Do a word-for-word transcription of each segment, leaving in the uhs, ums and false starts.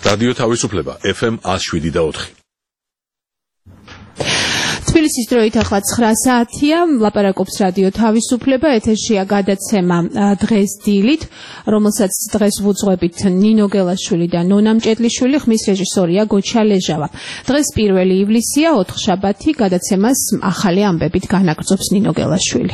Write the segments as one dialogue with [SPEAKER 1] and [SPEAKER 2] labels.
[SPEAKER 1] რადიო თავისუფლება F M one oh seven და four.
[SPEAKER 2] თბილისის დროით ახლა ცხრა საათია, ლაპარაკობს რადიო თავისუფლება, ეთერშია გადაცემა დღეს დილით, რომელსაც დღეს ვუძღვებით ნინო გელაშვილი და ნონა მჭედლიშვილი, ხმის რეჟისორია გოჩა ლეჟავა. დღეს პირველი ივლისია, ოთხშაბათი, გადაცემას ახალი ამბებით განაგრძობს ნინო გელაშვილი.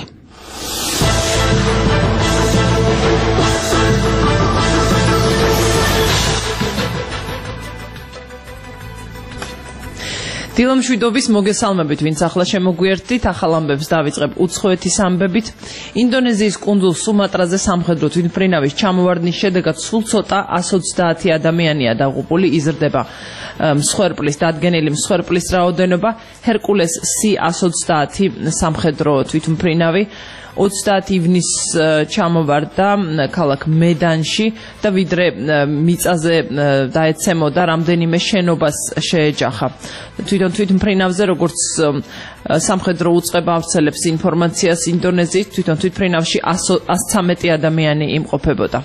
[SPEAKER 3] დილამშვიდობის მოგესალმებით, ვინც ახლა შემოგვიერთდით, ახალ ამბებს დავიწყებ უცხოეთის ამბებით. ინდონეზიის კუნძულ სუმატრაზე სამხედრო თვითმფრინავის ჩამოვარდნის შედეგად სულ ცოტა one hundred twenty ადამიანია დაღუპული, იზრდება მსხვერპლის დადგენილი მსხვერპლის რაოდენობა. ჰერკულეს C one hundred twenty სამხედრო თვითმფრინავი ოცდაათი ივნისს ჩამოვარდა ქალაქ მედანში და ვიდრე მიწაზე დაეცემოდა, რამდენიმე შენობას შეეჯახა. თვითონ თვითმფრინავზე, როგორც სამხედრო უწყება ავრცელებს ინფორმაციას ინდონეზიის, თვითონ თვითმფრინავში one hundred thirteen ადამიანი იმყოფებოდა.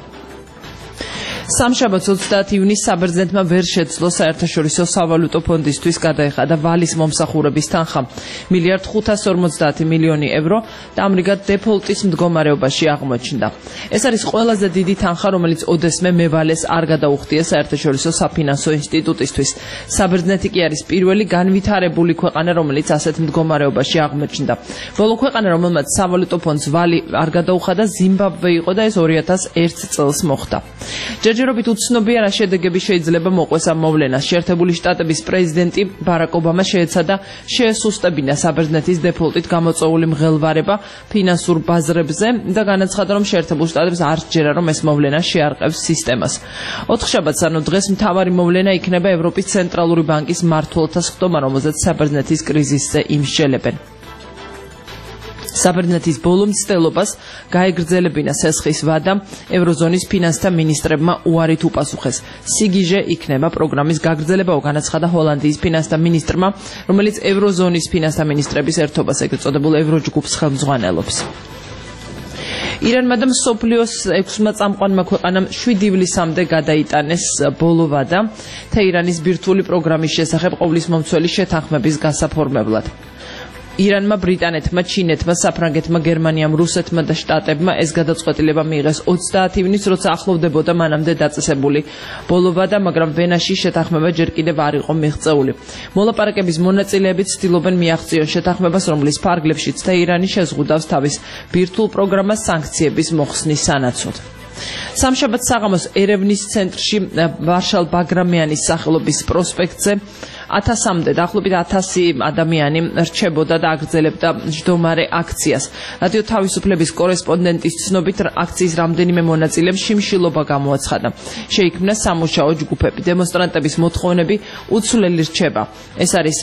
[SPEAKER 3] სამშაბათს ოცდაათი ივნისს საბერძნეთმა ვერ შეძლო საერთაშორისო სავალუტო ფონდისთვის გადაეხადა ვალის მომსახურების თანხა მილიარდ ხუთას ორმოცდაათი მილიონი ევრო და ამრიგად დეფოლტის მდგომარეობაში აღმოჩნდა. ეს არის ყველაზე დიდი თანხა, რომელიც ოდესმე მევალეს არ გადაუხდია საერთაშორისო საფინანსო ინსტიტუტისთვის. საბერძნეთი კი არის პირველი განვითარებული ქვეყანა, რომელიც ასეთ მდგომარეობაში აღმოჩნდა. ბოლო ქვეყანა, რომელმაც სავალუტო ფონდს ვალი არ გადაუხადა, ზიმბაბვე იყო და ეს two thousand one წელს მოხდა. ჯერჯერობით უცნობია რა შედეგები შეიძლება მოყვეს ამ მოვლენას. შეერთებული შტატების პრეზიდენტი ბარაკ ობამა შეეცადა შეესუსტებინა საბერძნეთის დეფოლტით გამოწვეული მღელვარება ფინანსურ ბაზრებზე და განაცხადა, რომ შეერთებულ შტატებს არ სჯერა, რომ ეს მოვლენა შეარყევს სისტემას. ოთხშაბათს, ანუ დღეს, მთავარი მოვლენა იქნება ევროპის ცენტრალური ბანკის მმართველთა სხდომა, რომელზეც საბერძნეთის კრიზისზე იმსჯელებენ. საბერძნეთის ბოლო მცდელობას გაეგრძელებინა სესხის ვადა ევროზონის ფინანსთა მინისტრებმა უარით უპასუხეს. სიგიჟე იქნება პროგრამის გაგრძელება, განაცხადა ჰოლანდიის ფინანსთა მინისტრმა, რომელიც ევროზონის ფინანსთა მინისტრების ერთობას, ეგრეთ წოდებულ ევროჯგუფს ხელმძღვანელობს. ირანმა და მსოფლიოს ექვსმა წამყვანმა ქვეყანამ შვიდ ივლისამდე გადაიტანეს ბოლო ვადა თეირანის ბირთვული პროგრამის შესახებ ყოვლისმომცველი შეთანხმების გასაფორმებლად. ირანმა, ბრიტანეთმა, ჩინეთმა, საფრანგეთმა, გერმანიამ, რუსეთმა და შტატებმა ეს გადაწყვეტილება მიიღეს ოცდაათი ივნისს, როცა ახლოვდებოდა მანამდე დაწესებული ბოლო ვადა, მაგრამ ვენაში შეთანხმება ჯერ კიდევ არ იყო მიღწეული. მოლაპარაკების მონაწილეები ცდილობენ მიაღწიონ შეთანხმებას, რომლის ფარგლებშიც თეირანი შეზღუდავს თავის ბირთვულ პროგრამას სანქციების მოხსნის სანაცვლოდ. სამშაბათს საღამოს ერევნის ცენტრში ვარშალ ბაგრამიანის სახელობის პროსპექტზე ათასამდე, დაახლოებით ათასი ადამიანი რჩებოდა და აგრძელებდა მჯდომარე აქციას. რადიო თავისუფლების კორესპონდენტის ცნობით, აქციის რამდენიმე მონაწილემ შიმშილობა გამოაცხადა. შეიქმნა სამუშაო ჯგუფები. დემონსტრანტების მოთხოვნები უცვლელი რჩება. ეს არის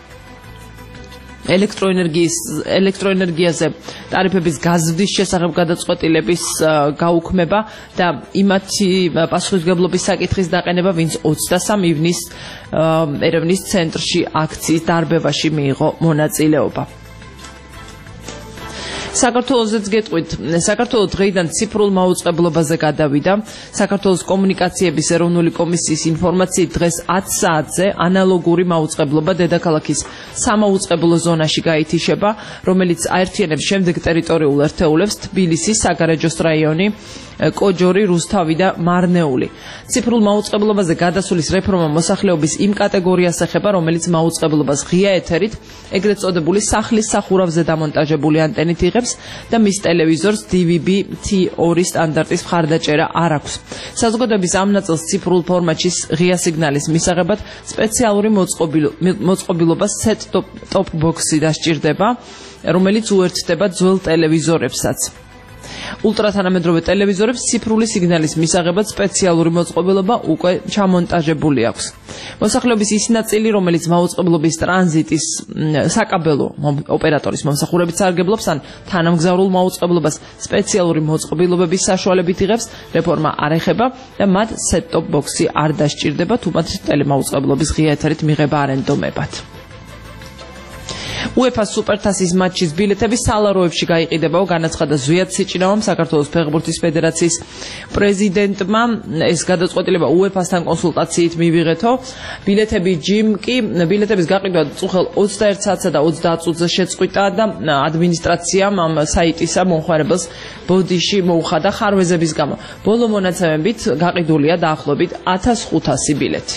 [SPEAKER 3] ელექტროენერგიის ელექტროენერგიაზე ტარიფების გაზრდის შესახებ გადაწყვეტილების გაუქმება და იმათი პასუხისმგებლობის საკითხის დაყენება, ვინც ოცდასამ ივნისს ერევნის ცენტრში აქციის დარბევაში მიიღო მონაწილეობა. საქართველოსაც გეტყვით, საქართველოს დღეიდან ციფრულ მაუწყებლობაზე გადავიდა. საქართველოს კომუნიკაციების ეროვნული კომისიის ინფორმაციით, დღეს ათი საათზე ანალოგური მაუწყებლობა დედაქალაქის სამაუწყებლო ზონაში გაითიშება, რომელიც აერთიანებს შემდეგ ტერიტორიულ ერთეულებს თბილისი, საგარეჯოს რაიონი, კოჯორი, რუსთავი და მარნეული. ციფრულ მაუწყებლობაზე გადასulis რეფორმა მოსახლეობის იმ კატეგორიას ეხება, რომელიც მაუწყებლობას ღია ეთერით, ეგრეთ წოდებული სახლის სახურავზე დამონტაჟებული ანტენით იღებს და მის ტელევიზორს D V B T two სტანდარტის მხარდაჭერა არ აქვს. საზოგადოების ამ ნაწილს ციფრულ ფორმატში ღია სიგნალის მისაღებად სპეციალური მოწყობილობა set-top box-ი დასჭირდება, რომელიც უერთდება ძველ ტელევიზორებსაც. ულტრათანამედროვე ტელევიზორებს ციფრული სიგნალის მისაღებად სპეციალური მოწყობილობა უკვე ჩამონტაჟებული აქვს. მოსახლეობის ის ნაწილი, რომელიც მაუწყებლობის ტრანზიტის საკაბელო ოპერატორის მომსახურებით სარგებლობს ან თანამგზავრულ მაუწყებლობას სპეციალური მოწყობილობების საშუალებით იღებს, რეფორმა არ ეხება და მათ set-top box-ი არ დასჭირდება, თუ მათ ტელემაუწყებლობის ღია ეთერით მიღება არ ენდომებათ. UEFA-ს სუპერთასის მატჩის ბილეთები სალაროებში გაიყიდებაო, განაცხადა ზვიად სიჭინავამ საქართველოს ფეხბურთის ფედერაციის პრეზიდენტმა. ეს გადაწყვეტილება UEFA-სთან კონსულტაციით მივიღეთო. ბილეთები ჯიმ კი ბილეთების გაყიდვა წუხელ ოცდაერთ საათსა და ოცდაათ წუთზე შეწყვიტა და ადმინისტრაციამ ამ საიტისა მომხმარებელს ბოდიში მოუხადა ხარვეზების გამო. ბოლო მონაცემებით გაყიდულია დაახლოებით ათას ხუთასი ბილეთი.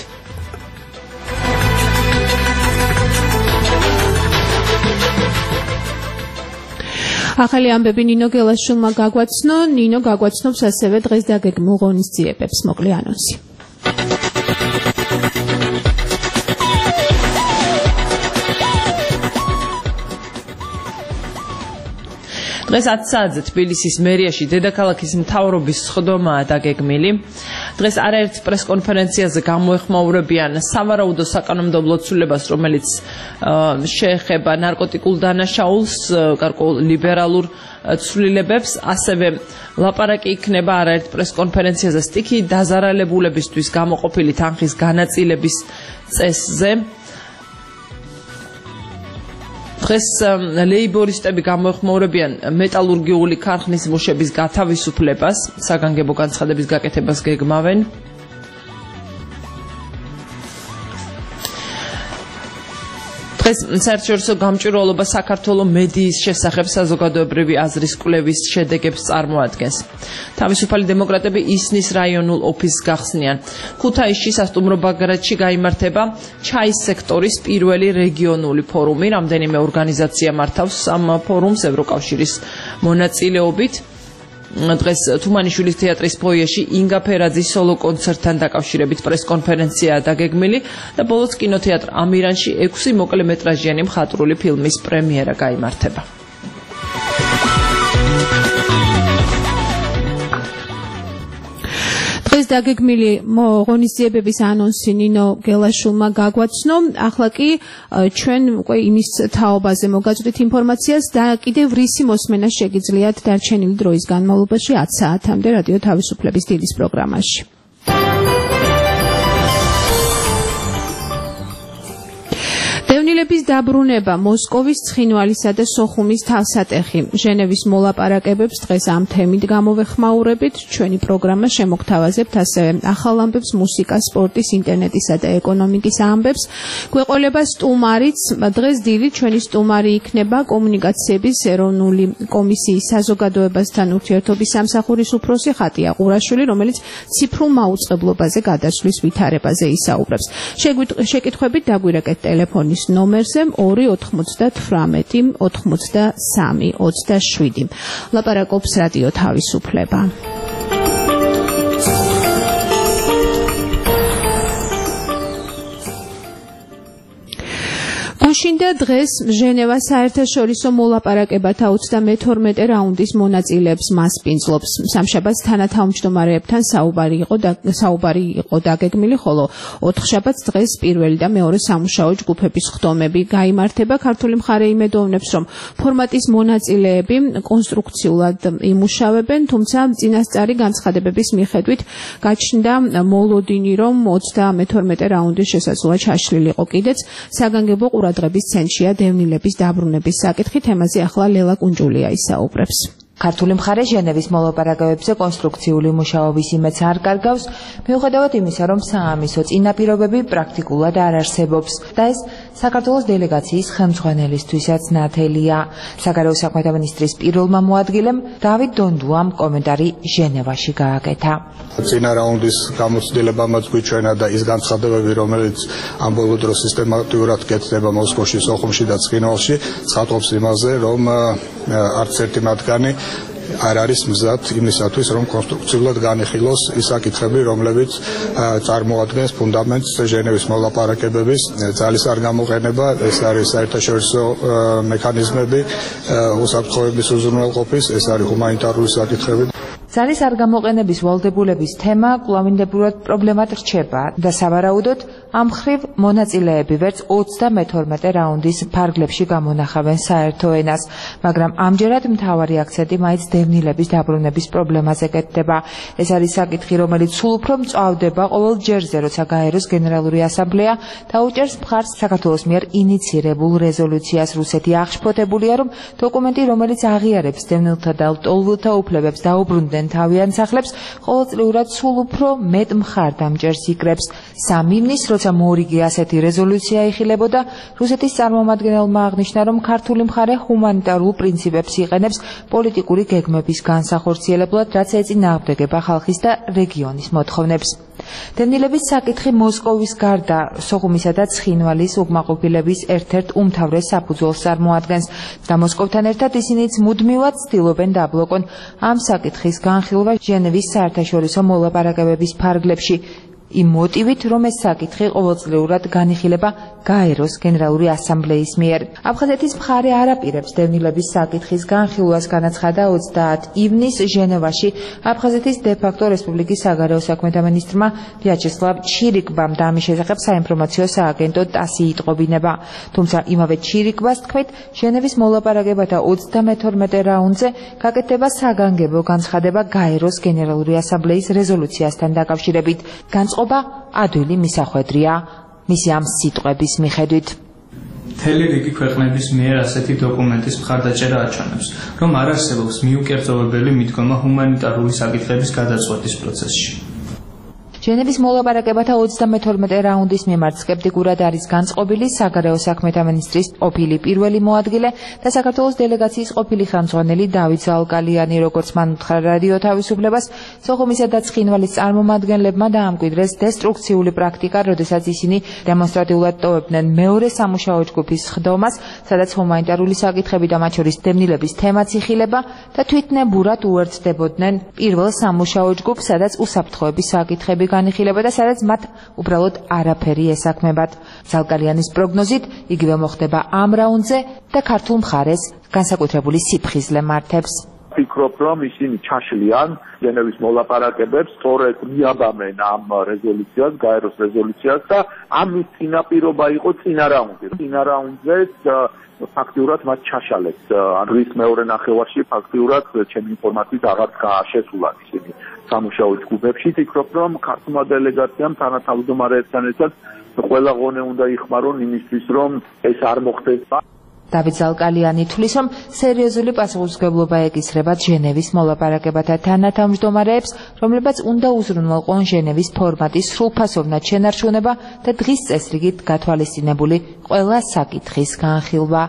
[SPEAKER 2] ახალი ამბები ნინო გელაშვილმა გაგვაცნო, ნინო გაგვაცნობს ასევე დღეს დაგეგმილ ღონისძიებებს, მოკლე ანონსი. დღეს ათი საათზე თბილისის მერიაში დედაქალაქის მთავრობის სხდომაა დაგეგმილი. დღეს არაერთ პრესკონფერენციაზე გამოეხმაურებიან სავარაუდო საკანონმდებლო ცვლილებას, რომელიც შეეხება ნარკოტიკულ დანაშაულს, გარკვეულ ლიბერალურ ცვლილებებს, ასევე ლაპარაკი იქნება არაერთ პრესკონფერენციაზე სტიქიით დაზარალებულებისთვის გამოყოფილი თანხის განაწილების წესზე. დღეს ლეიბორისტები გამოეხმაურებიან მეტალურგიული ქარხნის მუშების გათავისუფლებას, საგანგებო განცხადების გაკეთებას გეგმავენ. დღეს საერთაშორისო გამჭვირვალობა საქართველოს მედიის შესახებ საზოგადოებრივი აზრის კვლევის შედეგებს წარმოადგენს. თავისუფალი დემოკრატები ისნის რაიონულ ოფისს გახსნიან. ქუთაისში სასტუმრო ბაგრატში გაიმართება ჩაის სექტორის პირველი რეგიონული ფორუმი. რამდენიმე ორგანიზაცია მართავს ამ ფორუმს ევროკავშირის მონაწილეობით. დღეს თუმანიშვილის თეატრის ფოიეში ინგა ფერაძის სოლო კონცერტთან დაკავშირებით პრესკონფერენციაა დაგეგმილი და ბოლოს კინოთეატრ ამირანში ექვსი მოკლემეტრაჟიანი მხატვრული ფილმის პრემიერა გაიმართება. დღეს დაგეგმილი ღონისძიებების ანონსი ნინო გელაშვილმა გაგვაცნო. ახლა კი ჩვენ უკვე იმის თაობაზე მოგაწვდით ინფორმაციას და კიდევ რისი მოსმენა შეგიძლიათ დარჩენილი დროის განმავლობაში ათი საათამდე რადიო თავისუფლების დილის პროგრამაში. დევნილების დაბრუნება, მოსკოვის, ცხინვალისა და სოხუმის თავსატეხი. ჟენევის მოლაპარაკებებს დღეს ამ თემით გამოვეხმაურებით. ჩვენი პროგრამა შემოგთავაზებთ ასევე ახალ ამბებს, მუსიკას, სპორტის, ინტერნეტისა და ეკონომიკის ამბებს. გვეყოლება სტუმარიც. დღეს დილით ჩვენი სტუმარი იქნება კომუნიკაციების ეროვნული კომისიის საზოგადოებასთან ურთიერთობის სამსახურის უფროსი ხატია ყურაშვილი, რომელიც ციფრულ მაუწყებლობაზე გადასვლის ვითარებაზე ისაუბრებს. შეკითხვებით დაგვირეკეთ ტელეფონის ნომერზე ორი ოთხმოცდათვრამეტი ოთხმოცდასამი ოცდაშვიდი. ლაპარაკობს რადიო თავისუფლება. გუშინდა დღეს ჟენევა საერთაშორისო მოლაპარაკებათა ოცდამეთორმეტე რაუნდის მონაწილეებს მასპინძლობს. სამშაბათს თანათავმჯდომარეებთან საუბარი იყო და საუბარი იყო დაგეგმილი, ხოლო ოთხშაბათს დღეს პირველი და მეორე სამუშაო ჯგუფების ხდომები გაიმართება. ქართული მხარე იმედოვნებს, რომ ფორმატის მონაწილეები კონსტრუქციულად იმუშავებენ, თუმცა წინასწარი განცხადებების მიხედვით გაჩნდა მოლოდინი, რომ ოცდამეთორმეტე რაუნდის შესაძლოა ჩაშლილიყო კიდეც. საგანგებო ყურადღების ცენტრშია დევნილების დაბრუნების საკითხი. თემაზე ახლა ლელა კუნჯულია ისაუბრებს.
[SPEAKER 4] ქართული მხარე ჟენევის მოლაპარაკებებზე კონსტრუქციული მუშაობის იმედს არ კარგავს, მიუხედავად იმისა, რომ საამისო წინაპირობები პრაქტიკულად არ არსებობს და ეს საქართველოს დელეგაციის ხელმძღვანელისთვისაც ნათელია. საგარეო საქმეთა მინისტრის პირველმა მოადგილემ დავით დონდუამ კომენტარი ჟენევაში გააკეთა.
[SPEAKER 5] წინა რაუნდის გამოცდილებამაც გვიჩვენა და ის განცხადებები, რომელიც ამ ბოლო დროს სისტემატურად კეთდება მოსკოვში, სოხუმში და ცხინვალში, ცხადყოფს იმაზე, რომ არც ერთი მათგანი არ არის მზად იმისათვის, რომ კონსტრუქციულად განიხილოს ის საკითხები, რომლებიც წარმოადგენს ფუნდამენტს ჟენევის მოლაპარაკებების ძალის არ გამოყენება. ეს არის საერთაშორისო მექანიზმები, უსაფრთხოების უზრუნველყოფის, ეს არის ჰუმანიტარული საკითხები.
[SPEAKER 4] ძალის არ გამოყენების ვალდებულების თემა კვლავინდებურად პრობლემად რჩება და სავარაუდოდ ამ მხრივ მონაწილეები ვერც ოცდამეთორმეტე რაუნდის ფარგლებში გამონახავენ საერთო ენას, მაგრამ ამჯერად მთავარი აქცენტი მაინც დევნილების დაბრუნების პრობლემაზე კეთდება. ეს არის საკითხი, რომელიც სულ უფრო მწვავდება ყოველ ჯერზე, როცა გაეროს გენერალური ასამბლეა დაუჭერს მხარს საქართველოს მიერ ინიცირებულ რეზოლუციას. რუსეთი აღშფოთებულია, რომ დოკუმენტი, რომელიც აღიარებს დევნილთა და ლტოლვილთა უფლებებს დაუბრუნდნენ თავიანთ სახლებს, ყოველწლიურად სულ უფრო მეტ მხარდამჭერს იკრებს. სამ ივნის, როცა მორიგი ასეთი რეზოლუცია იხილებოდა, რუსეთის წარმომადგენელმა აღნიშნა, რომ ქართული მხარე ჰუმანიტარულ პრინციპებს იყენებს პოლიტიკური გეგმების განსახორციელებლად, რაც ეწინააღმდეგება ხალხის და რეგიონის მოთხოვნებს. დევნილების საკითხი მოსკოვის გარდა სოხუმისა და ცხინვალის უკმაყოფილების ერთ-ერთ უმთავრეს საფუძველს წარმოადგენს და მოსკოვთან ერთად ისინიც მუდმივად ცდილობენ დაბლოკონ ამ საკითხის განხილვა ჟენევის საერთაშორისო მოლაპარაკებების ფარგლებში, იმ მოტივით, რომ ეს საკითხი ყოველწლიურად განიხილება გაეროს გენერალური ასამბლეის მიერ. აფხაზეთის მხარე არ აპირებს დევნილების საკითხის განხილვას, განაცხადა ოცდაათ ივნის ჟენევაში აფხაზეთის დე-ფაქტო რესპუბლიკის საგარეო საქმეთა მინისტრმა ვიაჩესლავ ჩირიკბამ და ამის შესახებ საინფორმაციო სააგენტო ტასი იტყობინება. თუმცა იმავე ჩირიკბას თქმით, ჟენევის მოლაპარაკებათა ოცდამეთორმეტე რაუნდზე გაკეთდება საგანგებო განცხადება გაეროს გენერალური ასამბლეის რეზოლუციასთან დაკავშირებით. განწყობა ადვილი მისახვედრია მისი ამ სიტყვების მიხედვით.
[SPEAKER 6] მთელი რიგი ქვეყნების მიერ ასეთი დოკუმენტის მხარდაჭერა აჩვენებს, რომ არ არსებობს მიუკერძოვებელი მიდგომა ჰუმანიტარული საკითხების გადაწყვეტის პროცესში. ჟენევის
[SPEAKER 4] მოლაპარაკებათა ოცდამეთორმეტე რაუნდის მიმართ სკეპტიკურად არის განწყობილი საგარეო საქმეთა მინისტრის ყოფილი პირველი მოადგილე და საქართველოს დელეგაციის ყოფილი ხელმძღვანელი დავით ზალკალიანი, როგორც მან უთხრა რადიო თავისუფლებას, სოხუმისა და ცხინვალის წარმომადგენლებმა დაამკვიდრეს დესტრუქციული პრაქტიკა, როდესაც ისინი დემონსტრატიულად ტოვებდნენ მეორე სამუშაო ჯგუფის სხდომას, სადაც ჰუმანიტარული საკითხები და მათ შორის დევნილების თემაც იხილება და თვითნებურად უერთდებოდნენ პირველ სამუშაო ჯგუფს, სადაც უსაფრთხოების საკითხები განიხილება და სადაც მათ უბრალოდ არაფერი ესაქმებათ. ზალკალიანის პროგნოზით იგივე მოხდება ამ რაუნდზე და ქართულ მხარეს განსაკუთრებული სიფხიზლე მართებს.
[SPEAKER 7] ვფიქრობ, რომ ისინი ჩაშლიან ჟენევის მოლაპარაკებებს, სწორედ მიაბამენ ამ რეზოლუციას, გაეროს რეზოლუციას და ამის წინაპირობა იყო წინა რაუნდი. წინა რაუნდზე ფაქტიურად მათ ჩაშალეს. რის მეორე ნახევარში ფაქტიურად ჩემი ინფორმაციით აღარ შეესულან ისინი სამუშაო ჯგუფებში. ვფიქრობ, რომ ქართულმა დელეგაციამ თანათავმჯდომარეებთან ერთად ყველა ღონე უნდა იხმარონ იმისთვის, რომ ეს არ მოხდეს.
[SPEAKER 4] დავით ზალკალიანი თვლის, რომ სერიოზული პასუხისმგებლობა ეკისრებათ ჟენევის მოლაპარაკებათა თანათავმჯდომარეებს, რომლებიც უნდა უზრუნველყონ ჟენევის ფორმატის სრულფასოვნად შენარჩუნება და დღის წესრიგით გათვალისწინებული ყველა საკითხის განხილვა.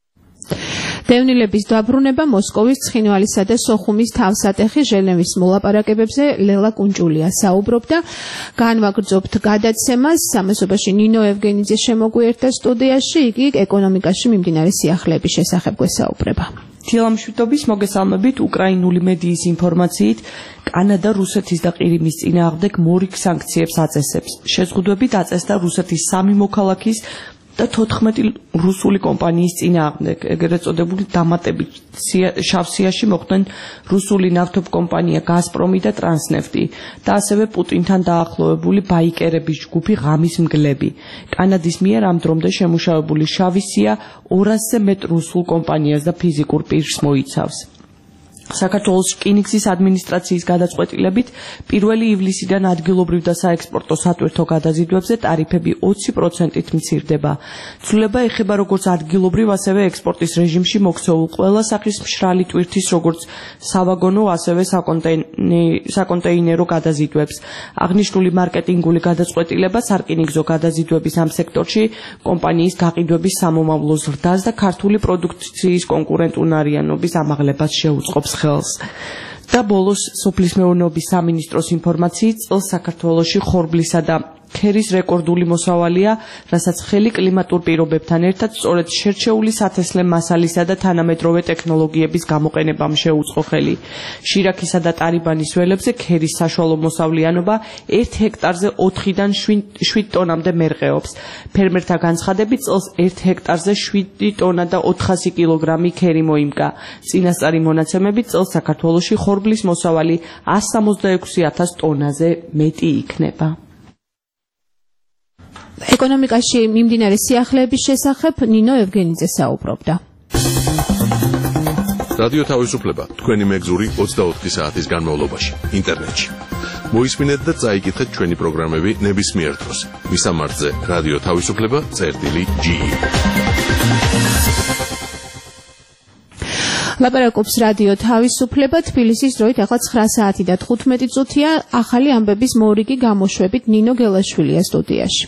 [SPEAKER 2] დევნილების დაბრუნება მოსკოვის, ცხინვალისა და სოხუმის თავსატეხი ჟენევის მოლაპარაკებებზე ლელა კუნჭულია საუბრობდა. განვაგრძობთ გადაცემას, სამესობაში ნინო ევგენიძე შემოგვიერთდა სტუდიაში, იგი ეკონომიკაში მიმდინარე სიახლეების შესახებ გვესაუბრება.
[SPEAKER 3] თილამშვიდობის მოგესალმებით. უკრაინული მედიის ინფორმაციით, კანადა რუსეთის და ყირიმის წინააღმდეგ მორიგ სანქციებს აწესებს. შეზღუდვებით აწესდა რუსეთის სამი მოქალაქის და თოთხმეტი რუსული კომპანიის წინააღმდეგ, ეგრეთ წოდებული დამატებით შავსიაში მოხვდნენ რუსული ნავთობკომპანია გაზპრომი და ტრანსნეფტი და ასევე პუტინთან დაახლოებული ბაიკერების ჯგუფი ღამის მგლები. კანადის მიერ ამ დრომდე შემუშავებული შავი სია ორასზე მეტ რუსულ კომპანიას და ფიზიკურ პირს მოიცავს. საქართველოს რკინიგზის ადმინისტრაციის გადაწყვეტილებით პირველი ივლისიდან ადგილობრივ და საექსპორტო სატვირთო გადაზიდვებზე ტარიფები ოცი პროცენტით მცირდება. ცვლილება ეხება როგორც ადგილობრივ, ასევე ექსპორტის რეჟიმში მოქცეულ ყველა სახის მშრალი ტვირთის, როგორც სავაგონო, ასევე საკონტეინერო გადაზიდვებს. აღნიშნული მარკეტინგული გადაწყვეტილება სარკინიგზო გადაზიდვების ამ სექტორში კომპანიის გაყიდვების სამომავლო ზრდას და ქართული პროდუქციის კონკურენტუნარიანობის ამაღლებას შეუწყობს ხელს. და ბოლოს სოფლის მეურნეობის სამინისტროს ინფორმაციით, წელს საქართველოში ხორბლისა და ქერის რეკორდული მოსავალია, რასაც ხელი კლიმატურ პირობებთან ერთად სწორედ შერჩეული სათესლე მასალისა და თანამედროვე ტექნოლოგიების გამოყენებამ შეუწყო ხელი. შირაქისა და ტარიბანის ველებზე ქერის საშუალო მოსავლიანობა ერთ ჰექტარზე ოთხიდან შვიდ ტონამდე მერყეობს. ფერმერთა განცხადებით წელს ერთ ჰექტარზე შვიდი ტონა და ოთხასი კილოგრამი ქერი მოიმკა. წინასწარი მონაცემებით წელს საქართველოში ხორბლის მოსავალი ას სამოცდაექვსი ათას ტონაზე მეტი იქნება.
[SPEAKER 2] ეკონომიკაში მიმდინარე სიახლეების შესახებ ნინო ევგენიძე საუბრობდა.
[SPEAKER 1] რადიო თავისუფლება თქვენი მეგზური ოცდაოთხი საათის განმავლობაში ინტერნეტში. მოისმინეთ და წაიკითხეთ ჩვენი პროგრამები ნებისმიერ დროს. მისამართზე რადიო თავისუფლება წერტილი ჯი.
[SPEAKER 2] ლაპარაკობს რადიო თავისუფლება თბილისის დროით ახლა ცხრა საათი და თხუთმეტი წუთია. ახალი ამბების მორიგი გამოშვებით ნინო გელაშვილია სტუდიაში.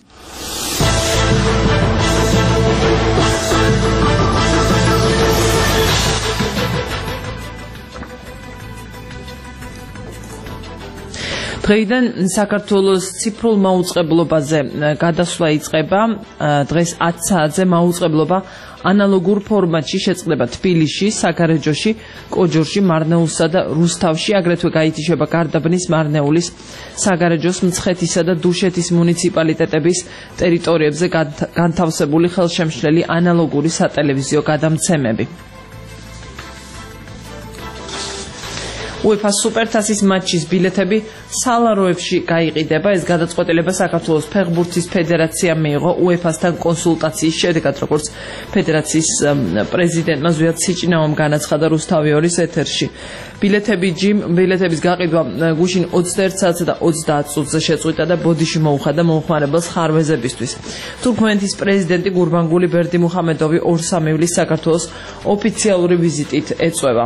[SPEAKER 3] დღეიდან საქართველოს ციფრულ მაუწყებლობაზე გადასვლა იწყება. დღეს ათ საათზე მაუწყებლობა ანალოგურ ფორმატში შეწყდება თბილისში, საგარეჯოში, კოჯორში, მარნეულსა და რუსთავში, აგრეთვე გაითიშება გარდაბნის, მარნეულის, საგარეჯოს, მცხეთისა და დუშეთის მუნიციპალიტეტების ტერიტორიებზე განთავსებული ხელშემშლელი ანალოგური სატელევიზიო გადამცემები. UEFA სუპერთასის მატჩის ბილეთები სალაროებში გაიყიდება. ეს გადაწყვეტილება საქართველოს ფეხბურთის ფედერაციამ მიიღო UEFA-სთან კონსულტაციის შედეგად, როგორც ფედერაციის პრეზიდენტმა ზვიად სიჭინაომ განაცხადა რუსთავი ორის ეთერში. ბილეთები ჯიმ ბილეთების გაყიდვა გუშინ ოცდაერთ საათსა და ოცდაათ წუთზე შეწყვიტა და ბოდიში მოუხადა მომხმარებელს ხარვეზებისთვის. თურქმენეთის პრეზიდენტი გურბანგული ბერდიმუხამედოვი ორ-სამი ივლისს საქართველოს ოფიციალური ვიზიტით ეწვევა.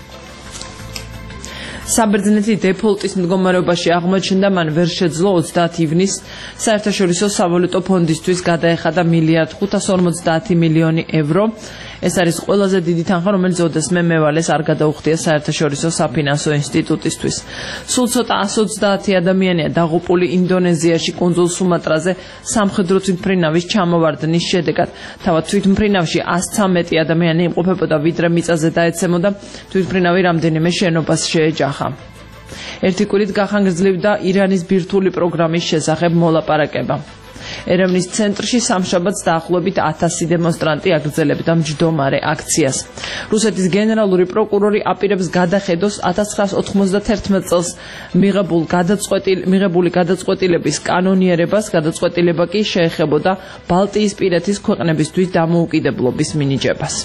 [SPEAKER 3] საბერძნეთი დეფოლტის მდგომარეობაში აღმოჩნდა, მან ვერ შეძლო ოცდაათი ივნისს საერთაშორისო სავალუტო ფონდისთვის გადაეხადა მილიარდ ხუთას ორმოცდაათი მილიონი ევრო. ეს არის ყველაზე დიდი თანხა, რომელიც ოდესმე მევალეს არ გადაუხდია საერთაშორისო საფინანსო ინსტიტუტისთვის. სულ ცოტა ას ოცდაათი ადამიანია დაღუპული ინდონეზიაში კუნძულ სუმატრაზე სამხედრო თვითმფრინავის ჩამოვარდნის შედეგად. თავად თვითმფრინავში ას ცამეტი ადამიანი იმყოფებოდა, ვიდრე მიწაზე დაეცემოდა. თვითმფრინავი რამდენიმე შენობას შეეჯახა. ერთი კვირით გახანგრძლივდა ირანის ბირთვული პროგრამის შესახებ მოლაპარაკება. ერევნის ცენტრში სამშაბათს დაახლოებით ათასი დემონსტრანტი აგრძელებდა მჯდომარე აქციას. რუსეთის გენერალური პროკურორი აპირებს გადახედოს ათას ცხრაას ოთხმოცდათერთმეტ წელს მიღებულ მიღებული გადაწყვეტილების კანონიერებას. გადაწყვეტილება კი შეეხებოდა ბალტიისპირეთის ქვეყნებისთვის დამოუკიდებლობის მინიჭებას.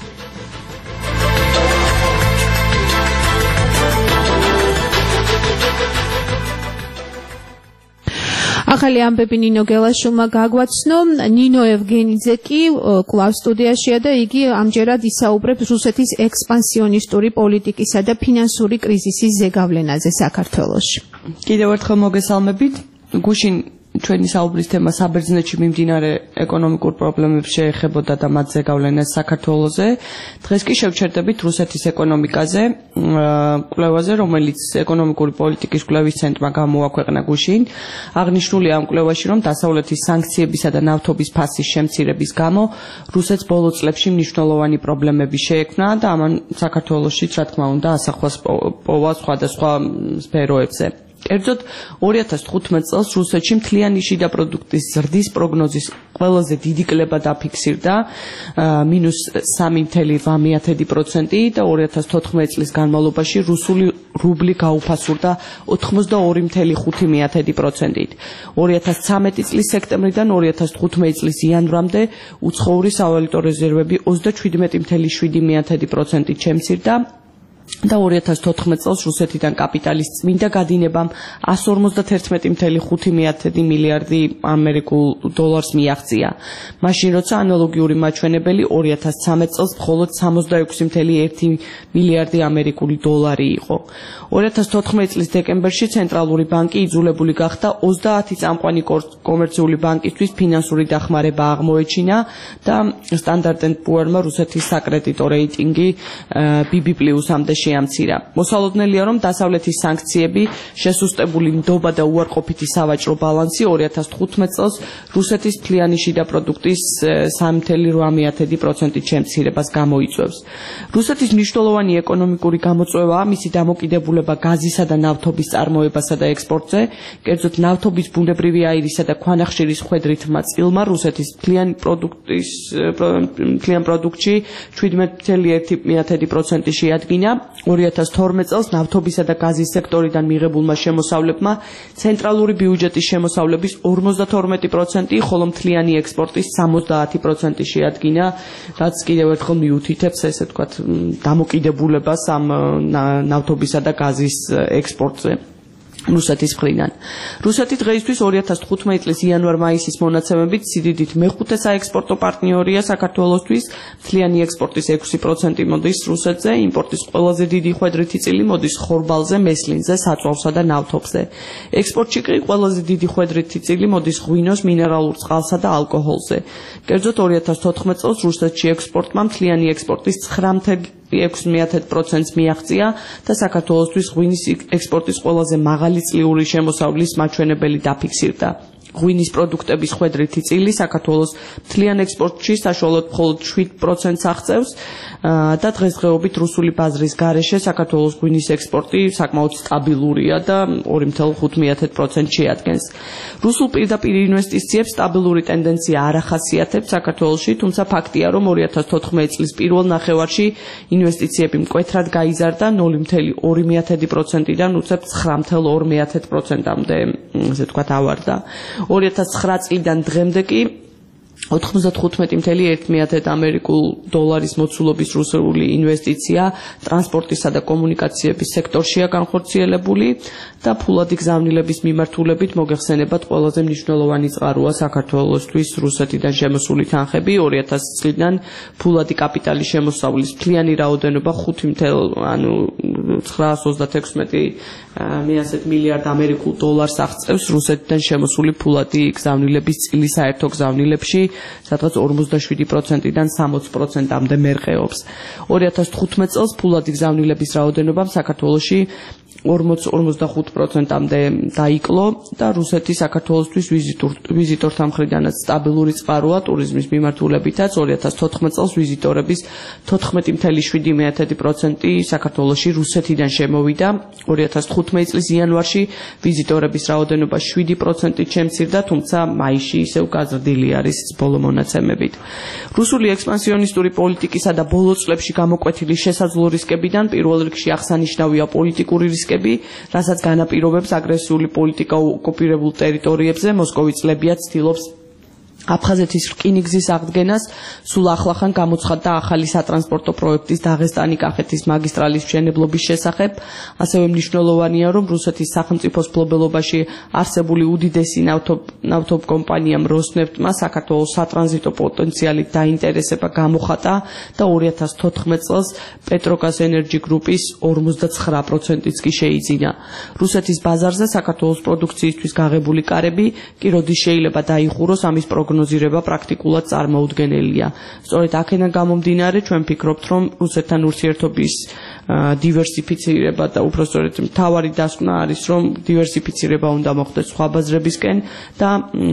[SPEAKER 2] ახალი ამბები ნინო გელაშვილმა გაგვაცნო. ნინო ევგენიძე კი კვლავ სტუდიაშია და იგი ამჯერად ისაუბრებს რუსეთის ექსპანსიონისტური პოლიტიკისა და ფინანსური კრიზისის ზეგავლენაზე საქართველოში.
[SPEAKER 3] კიდევ ერთხელ მოგესალმებით. გუშინ ჩვენი საუბრის თემა საბერძნეთში მიმდინარე ეკონომიკურ პრობლემებს შეეხებოდა და მათ ზეგავლენას საქართველოზე. დღეს კი შევჩერდებით რუსეთის ეკონომიკაზე, კვლევაზე, რომელიც ეკონომიკური პოლიტიკის კვლევის ცენტრმა გამოაქვეყნა გუშინ. აღნიშნულია ამ კვლევაში, რომ დასავლეთის სანქციებისა და ნავთობის ფასის შემცირების გამო რუსეთს ბოლო წლებში მნიშვნელოვანი პრობლემები შეექმნა და ამან საქართველოშიც, რა თქმა უნდა, ასახვას პოვა სხვადასხვა სფეროებზე. კერძოდ ორი ათას თხუთმეტ წელს რუსეთში მთლიანი შიდა პროდუქტის ზრდის პროგნოზის ყველაზე დიდი კლება დაფიქსირდა მინუს სამი მცდარი პროცენტი და ორი ათას თოთხმეტ წლის განმავლობაში რუსული რუბლი გაუფასურდა ოთხმოცდაორი მცდარი ხუთი პროცენტით. ორი ათას ცამეტი წლის სექტემბრიდან ორი ათას თხუთმეტი წლის იანვრამდე უცხოური სავალუტო რეზერვები ოცდაშვიდმეტი მცდარი შვიდი პროცენტით შემცირდა. და ორი ათას თოთხმეტ წელს რუსეთიდან კაპიტალის წმინდა გადინებამ ას ორმოცდაერთმეტი მცდარი ხუთი მილიარდი ამერიკულ დოლარს მიაღწია. მაშინ როცა ანალოგიური მაჩვენებელი ორი ათას ცამეტ წელს მხოლოდ სამოცდაექვსი მცდარი ერთი მილიარდი ამერიკული დოლარი იყო. ორი ათას თოთხმეტი წლის დეკემბერში ცენტრალური ბანკი იძულებული გახდა ოცდაათი წამყვანი კომერციული ბანკისთვის ფინანსური დახმარება აღმოეჩინა და სტანდარტ ენდ პუორმა რუსეთის საკრედიტო რეიტინგი ბი ბი პლუს-ამდე მილიონამდე შეამცირა. მოსალოდნელია, რომ დასავლეთის სანქციები, შესუსტებული ნდობა და უარყოფითი სავაჭრო ბალანსი ორი ათას თხუთმეტ წელს რუსეთის მთლიანი შიდა პროდუქტის სამი ათეული ორი პროცენტით შემცირებას გამოიწვევს. რუსეთის მნიშვნელოვანი ეკონომიკური გამოწვევაა მისი დამოკიდებულება გაზისა და ნავთობის წარმოებასა და ექსპორტზე, კერძოდ ნავთობის ბუნებრივი აირისა და ქვანახშირის ხვედრითმა წილმა რუსეთის მთლიან პროდუქტის მთლიან პროდუქტში შვიდმეტ ათეული ერთი პროცენტი შეადგინა. ორი ათას თორმეტ წელს ნავთობისა და გაზის სექტორიდან მიღებულმა შემოსავლებმა ცენტრალური ბიუჯეტის შემოსავლების ორმოცდათორმეტი პროცენტი, ხოლო მთლიანი ექსპორტის სამოცდაათი პროცენტი შეადგინა, რაც კიდევ ერთხელ მიუთითებს ესე ვთქვათ დამოკიდებულებას ამ ნავთობისა და გაზის ექსპორტზე. რუსეთის მხრიდან. რუსეთი დღეისთვის ორი ათას თხუთმეტი წლის იანვარ-მაისის მონაცემებით სიდიდით მეხუთე საექსპორტო პარტნიორია საქართველოსთვის, მთლიანი ექსპორტის ექვსი პროცენტი მოდის რუსეთზე, იმპორტის ყველაზე დიდი ხვედრითი წილი მოდის ხორბალზე, მესლინზე, საწვავსა და ნავთობზე. ექსპორტში კი ყველაზე დიდი ხვედრითი წილი მოდის ღვინოს, მინერალურ წყალსა და ალკოჰოლზე. კერძოდ ორი ათას თოთხმეტ წელს რუსეთში ექსპორტმა მთლიანი ექსპორტის ცხრა ექვსმეტ პროცენტს მიაღწია და საქართველოსთვის ღვინის ექსპორტის ყველაზე მაღალი წლიური შემოსავლის მაჩვენებელი დაფიქსირდა. ღვინის პროდუქტების ხვედრითი წილი საქართველოს მთლიან ექსპორტში საშუალოდ მხოლოდ შვიდ პროცენტს აღწევს და დღესდღეობით რუსული ბაზრის გარეშე საქართველოს ღვინის ექსპორტი საკმაოდ სტაბილურია და ორი ათეული ხუთმეტ პროცენტს შეადგენს. რუსულ პირდაპირ ინვესტიციებს სტაბილური ტენდენცია არ ახასიათებს საქართველოში, თუმცა ფაქტია, რომ ორი ათას თოთხმეტი წლის პირველ ნახევარში ინვესტიციები მკვეთრად გაიზარდა ნული ათეული ორი პროცენტიდან უცებ ცხრა ათეული ორი პროცენტამდე, ესე ვთქვათ, ავარდა. ორი ათას ცხრა წლიდან დღემდე კი ოთხმოცდათხუთმეტი ათეული ერთი ამერიკულ დოლარის მოცულობის რუსული ინვესტიცია ტრანსპორტისა და კომუნიკაციების სექტორშია განხორციელებული და ფულადი გზავნილების მიმართულებით მოგეხსენებათ ყველაზე მნიშვნელოვანი წყაროა საქართველოსთვის რუსეთიდან შემოსული თანხები. ორი ათასი წლიდან ფულადი კაპიტალის შემოსავლის მთლიანი რაოდენობა ხუთი ანუ ცხრაას ოცდაექვსმეტი მე ასეთ მილიარდ ამერიკულ დოლარს აღწევს რუსეთიდან შემოსული ფულადი გზავნილების წილის საერთო გზავნილებში, სადღაც ორმოცდაშვიდი პროცენტიდან სამოცი პროცენტამდე მერყეობს. ორი ათას თხუთმეტ წელს ფულადი გზავნილების რაოდენობამ საქართველოში ორმოცდახუთ პროცენტამდე დაიკლო და რუსეთი საქართველოსთვის ვიზიტორთა მხრიდანაც სტაბილური წყაროა ტურიზმის მიმართულებითაც. ორი ათას თოთხმეტ წელს ვიზიტორების თოთხმეტი ათეული შვიდი პროცენტი საქართველოში რუსეთიდან შემოვიდა. ორი ათას თხუთმეტი წლის იანვარში ვიზიტორების რაოდენობა შვიდი პროცენტით შემცირდა, თუმცა მაისში ისევ გაზრდილი არის ბოლო მონაცემებით. რუსული ექსპანსიონისტური პოლიტიკისა და ბოლო წლებში გამოკვეთილი შესაძლო რისკებიდან პირველ რიგში აღსანიშნავია პოლიტიკური რისკები, რასაც განაპირობებს აგრესიული პოლიტიკა ოკუპირებულ ტერიტორიებზე. მოსკოვი წლებია ცდილობს აფხაზეთის რკინიგზის აღდგენას, სულ ახლახან გამოცხადდა ახალი სატრანსპორტო პროექტის დაღესტანი-კახეთის მაგისტრალის მშენებლობის შესახებ. ასევე მნიშვნელოვანია, რომ რუსეთის სახელმწიფოს მფლობელობაში არსებული უდიდესი ნავთობ კომპანიამ როსნეფტმა საქართველოს სატრანზიტო პოტენციალით დაინტერესება გამოხატა და ორი ათას თოთხმეტ წელს პეტროგაზ ენერჯი გრუპის ორმოცდაცხრა პროცენტიც კი შეიძინა. რუსეთის ბაზარზე საქართველოს პროდუქციისთვის გაღებული კარები კი როდის შეიძლება დაიხუროს, ამის პროგნოზირება პრაქტიკულად წარმოუდგენელია. სწორედ აქედან გამომდინარე, ჩვენ ვფიქრობთ, რომ რუსეთთან ურთიერთობის დივერსიფიცირება და უпростоრეთ მთავარი დასკვნა არის, რომ დივერსიფიცირება უნდა მოხდეს სხვა ბაზრებისკენ და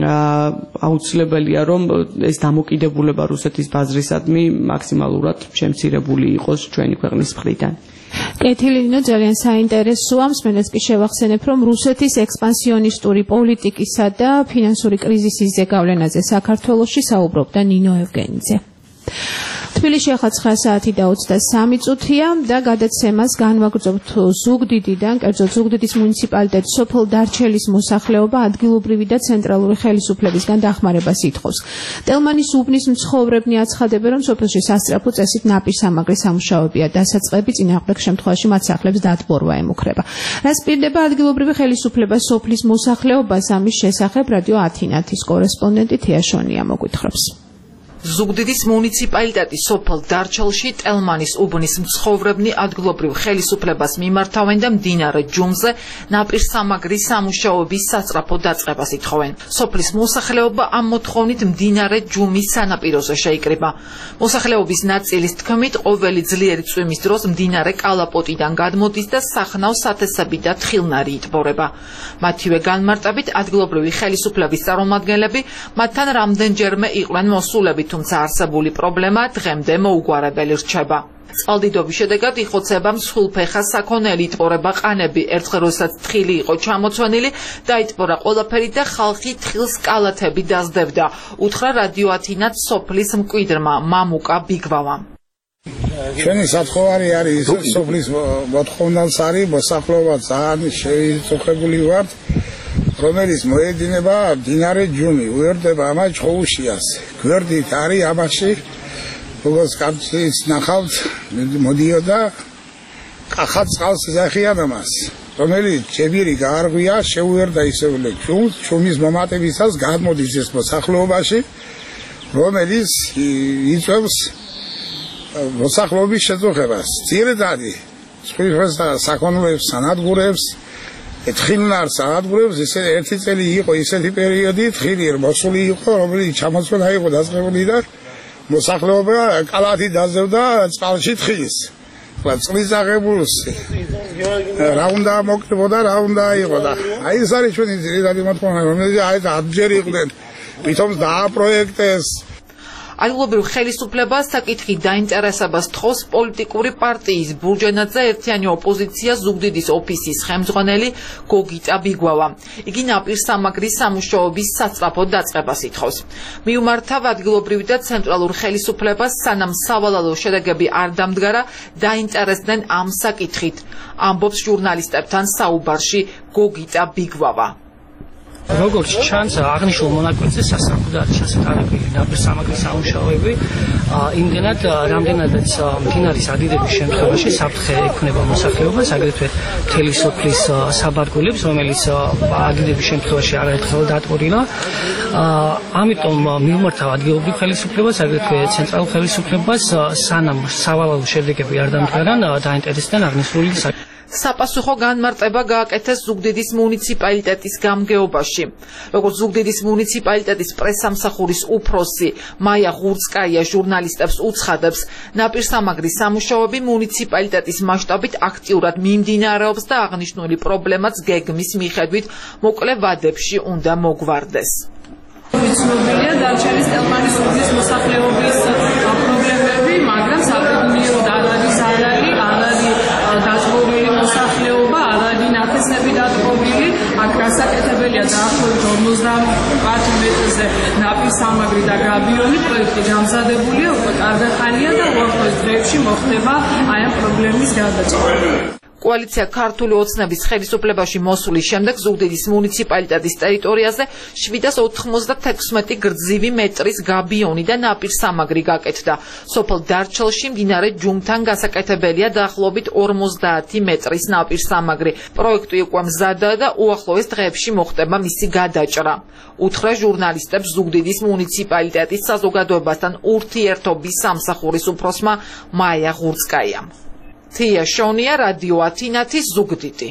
[SPEAKER 3] აუცილებელია, რომ ეს დამოკიდებულება რუსეთის ბაზრისადმი მაქსიმალურად შემცირებული იყოს ჩვენი ქვეყნის მხრიდან.
[SPEAKER 2] კეთილინო, ძალიან საინტერესოა. მსმენელს კი შევახსენებ, რომ რუსეთის ექსპანსიონისტური პოლიტიკისა და ფინანსური კრიზისის ზეგავლენაზე საქართველოში საუბრობდა ნინო ევგენიძე. თბილისში ახლა ცხრა საათი და ოცდასამი წუთია და გადაცემას განვაგრძობთ ზუგდიდიდან, კერძოდ ზუგდიდის მუნიციპალიტეტის სოფელ დარჩელის მოსახლეობა ადგილობრივი და ცენტრალური ხელისუფლებისგან დახმარებას ითხოვს. ტელმანის უბნის მცხოვრებნი აცხადებენ, რომ სოფელში სასწრაფო წესით ნაპირსამაგრის სამუშაოებია დასაწყები, წინააღმდეგ შემთხვევაში მათ სახლებს დატბორვა ემუქრება. რას პირდება ადგილობრივი ხელისუფლება სოფლის მოსახლეობას, ამის შესახებ რადიო ათინათის კორესპონდენტი თია შონია მოგვითხრობს.
[SPEAKER 8] ზუგდიდის მუნიციპალიტეტის სოფელ დარჩელში ტელმანის უბნის მცხოვრებნი ადგილობრივ ხელისუფლებას მიმართავენ და მდინარე ჯუმზე ნაპირსამაგრის სამუშაოების სასწრაფო დაწყებას ითხოვენ. სოფლის მოსახლეობა ამ მოთხოვნით მდინარე ჯუმის სანაპიროზე შეიკრიბა. მოსახლეობის ნაწილის თქმით, ყოველი ძლიერი წვიმის დროს მდინარე კალაპოტიდან გადმოდის და სახნავ სათესები და თხილნარი იტბორება. მათივე განმარტებით ადგილობრივი ხელისუფლების წარმომადგენლები მათთან რამდენჯერმე იყვნენ მოსულები, თუმცა არსებული პრობლემა დღემდე მოუგვარებელი რჩება. წყალდიდობის შედეგად იხოცება მსხვილფეხა საქონელი, იტბორება ყანები. ერთხელ როდესაც თხილი იყო ჩამოცვენილი, დაიტბორა ყველაფერი და ხალხი თხილს კალათები დასდებდა. უთხრა რადიო ათინაც სოფლის მკვიდრმა მამუკა ბიგვავამ.
[SPEAKER 9] ჩვენი საფხოვარი არის სოფლის მოთხოვნას არის მოსახლეობა ძალიან შეიწუხებული ვართ, რომელიც მოედინება მდინარე ჯუმი, უერთდება ამას ჭყოუშიას. გვერდით არის ამაში როგორც კაცის ნახავთ მოდიოდა კახა წყალს იზახიან ამას, რომელიც ჯებირი გაარღვია შეუერდა ისევ ჯუმს, ჯუმის მომატებისას გადმოდის ეს მოსახლეობაში, რომელიც იწვევს მოსახლეობის შეწუხებას. ძირითადად სხვის საქონლებს, სანადგურებს, თხილნარს ანადგურებს. ესე ერთი წელი იყო ისეთი პერიოდი, თხილი მოსული იყო, რომელიც ჩამოცვენა იყო დაწყებული და მოსახლეობა კალათი დაძევდა წყალში თხილს. წყლის აღებულს რა უნდა მოკრიბოდა, რა უნდა იყო და აი ეს არის ჩვენი ძირითადი მოთხოვნა, რომელიც აი ათჯერ იყვნენ, თვითონ დააპროექტეს.
[SPEAKER 8] ადგილობრივ ხელისუფლებას საკითხი დაინტერესებას თხოვს პოლიტიკური პარტიის ბურჯენაძე ერთიანი ოპოზიცია ზუგდიდის ოფისის ხელმძღვანელი გოგიტა ბიგვავა. იგი ნაპირსამაგრის სამუშაოების სასწრაფო დაწყებას ითხოვს. მიუმართავ ადგილობრივ და ცენტრალურ ხელისუფლებას, სანამ სავალალო შედეგები არ დამდგარა, დაინტერესდნენ ამ საკითხით. ამბობს ჟურნალისტებთან საუბარში გოგიტა ბიგვავა.
[SPEAKER 10] როგორც ჩანს, აღნიშნულ მონაკვეთზე სასწრაფოდ არის ჩასატარებელი ნაპირსამაგრის სამუშაოები. იმდენად, რამდენადაც მდინარის ადიდების შემთხვევაში საფრთხე ექმნება მოსახლეობას, აგრეთვე მთელი სოფლის საბარგულებს, რომელიც ადიდების შემთხვევაში არაერთხელ დატბორილა. ამიტომ მიუმართავ ადგილობრივ ხელისუფლებას, აგრეთვე ცენტრალურ ხელისუფლებას, სანამ სავალალო შედეგები არ დამდგარან, დაინტერესდნენ აღნიშნული საკითხი.
[SPEAKER 8] საპასუხო განმარტება გააკეთეს ზუგდიდის მუნიციპალიტეტის გამგეობაში. როგორც ზუგდიდის მუნიციპალიტეტის პრესსამსახურის უფროსი მაია ღურცკაია ჟურნალისტებს უცხადებს, ნაპირსამაგრის სამუშაოები მუნიციპალიტეტის მასშტაბით აქტიურად მიმდინარეობს და აღნიშნული პრობლემაც გეგმის მიხედვით მოკლე ვადებში უნდა მოგვარდეს.
[SPEAKER 11] ცნობილია დარჩენის ტელმანის უბნის მოსახლეობის პრობლემები, მაგრამ საკუთრივად არ არის არარი, არ არის დაზღვეული მოსახლეობა, არ არის ნათესები დატყობილი. აქ გასაკეთებელია დაახლოებით ორმოცდაათ მეტრზე ნაპირსამაგრი და გაბიონი. პროექტი გამზადებულია, უკვე კარგი ხანია და უახლოეს დღეებში მოხდება აი ამ პრობლემის გადაჭრა. კოალიცია ქართული ოცნების ხელისუფლებაში მოსulis შემდეგ ზუგდიდის მუნიციპალიტეტის ტერიტორიაზე შვიდას ოთხმოცდათექვსმეტი გრძივი მეტრის გაბიონი და ნაპირსამაგრი გაკეთდა. სოფელ დარჩელში მდინარე ჯუმთან გასაკეთებელია დაახლოებით ორმოცდაათი მეტრის ნაპირსამაგრი. პროექტი უკვე მზადაა და უახლოეს დღეებში მოხდება მისი გადაჭრა. უთხრა ჟურნალისტებს ზუგდიდის მუნიციპალიტეტის საზოგადოებასთან ურთიერთობის სამსახურის უფროსმა მაია ღურცკაიამ. თია შონია, რადიო ათინათი, ზუგდიდი.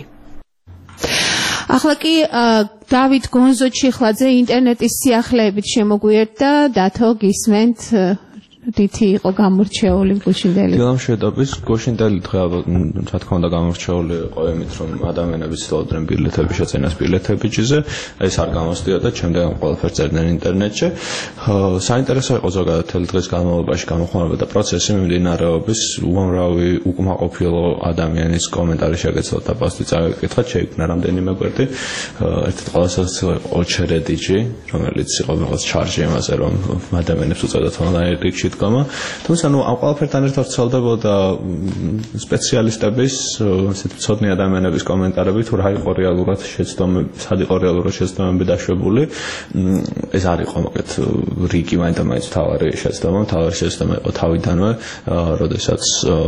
[SPEAKER 2] ახლა კი დავით გონზო-ჩიხლაძე ინტერნეტის სიახლეებით შემოგვიერთდა. დათო, გისმენთ? რითი იყო გამორჩეული გუშინდელი?
[SPEAKER 12] გამშვიდობის გუშინდელი დღე რა თქმა უნდა გამორჩეული იყო იმით, რომ ადამიანები ცდილობდნენ ბილეთების შეწენას ბილეთებიჯზე, ეს არ გამოსდიოდა, ჩემდე ამ ყველაფერს წერდნენ ინტერნეტში. საინტერესო იყო ზოგადად თელ დღის განმავლობაში გამოხმაურება და პროცესი მიმდინარეობის უამრავი უკმაყოფილო ადამიანის კომენტარი შეგეცვალა და პოსტი წავიკითხა, შეიქმნა რამდენიმე გვერდი. ერთ-ერთი ყველაზე ოჩერედიჯი, რომელიც იყო რაღაც ჩარჟი იმაზე, რომ ადამიანებს უწევდათ ონლაინ რიგში დგომა. თუმცა ნუ ამ ყველაფერთან ერთად ვრცელდებოდა სპეციალისტების, ესეთი მცოდნე ადამიანების კომენტარები, თუ რა იყო რეალურად შეცდომები, სად იყო რეალურად შეცდომები დაშვებული. ეს არ იყო მოკეთ რიგი მაინც თავარი შეცდომა, თავარი შეცდომა იყო თავიდანვე, როდესაც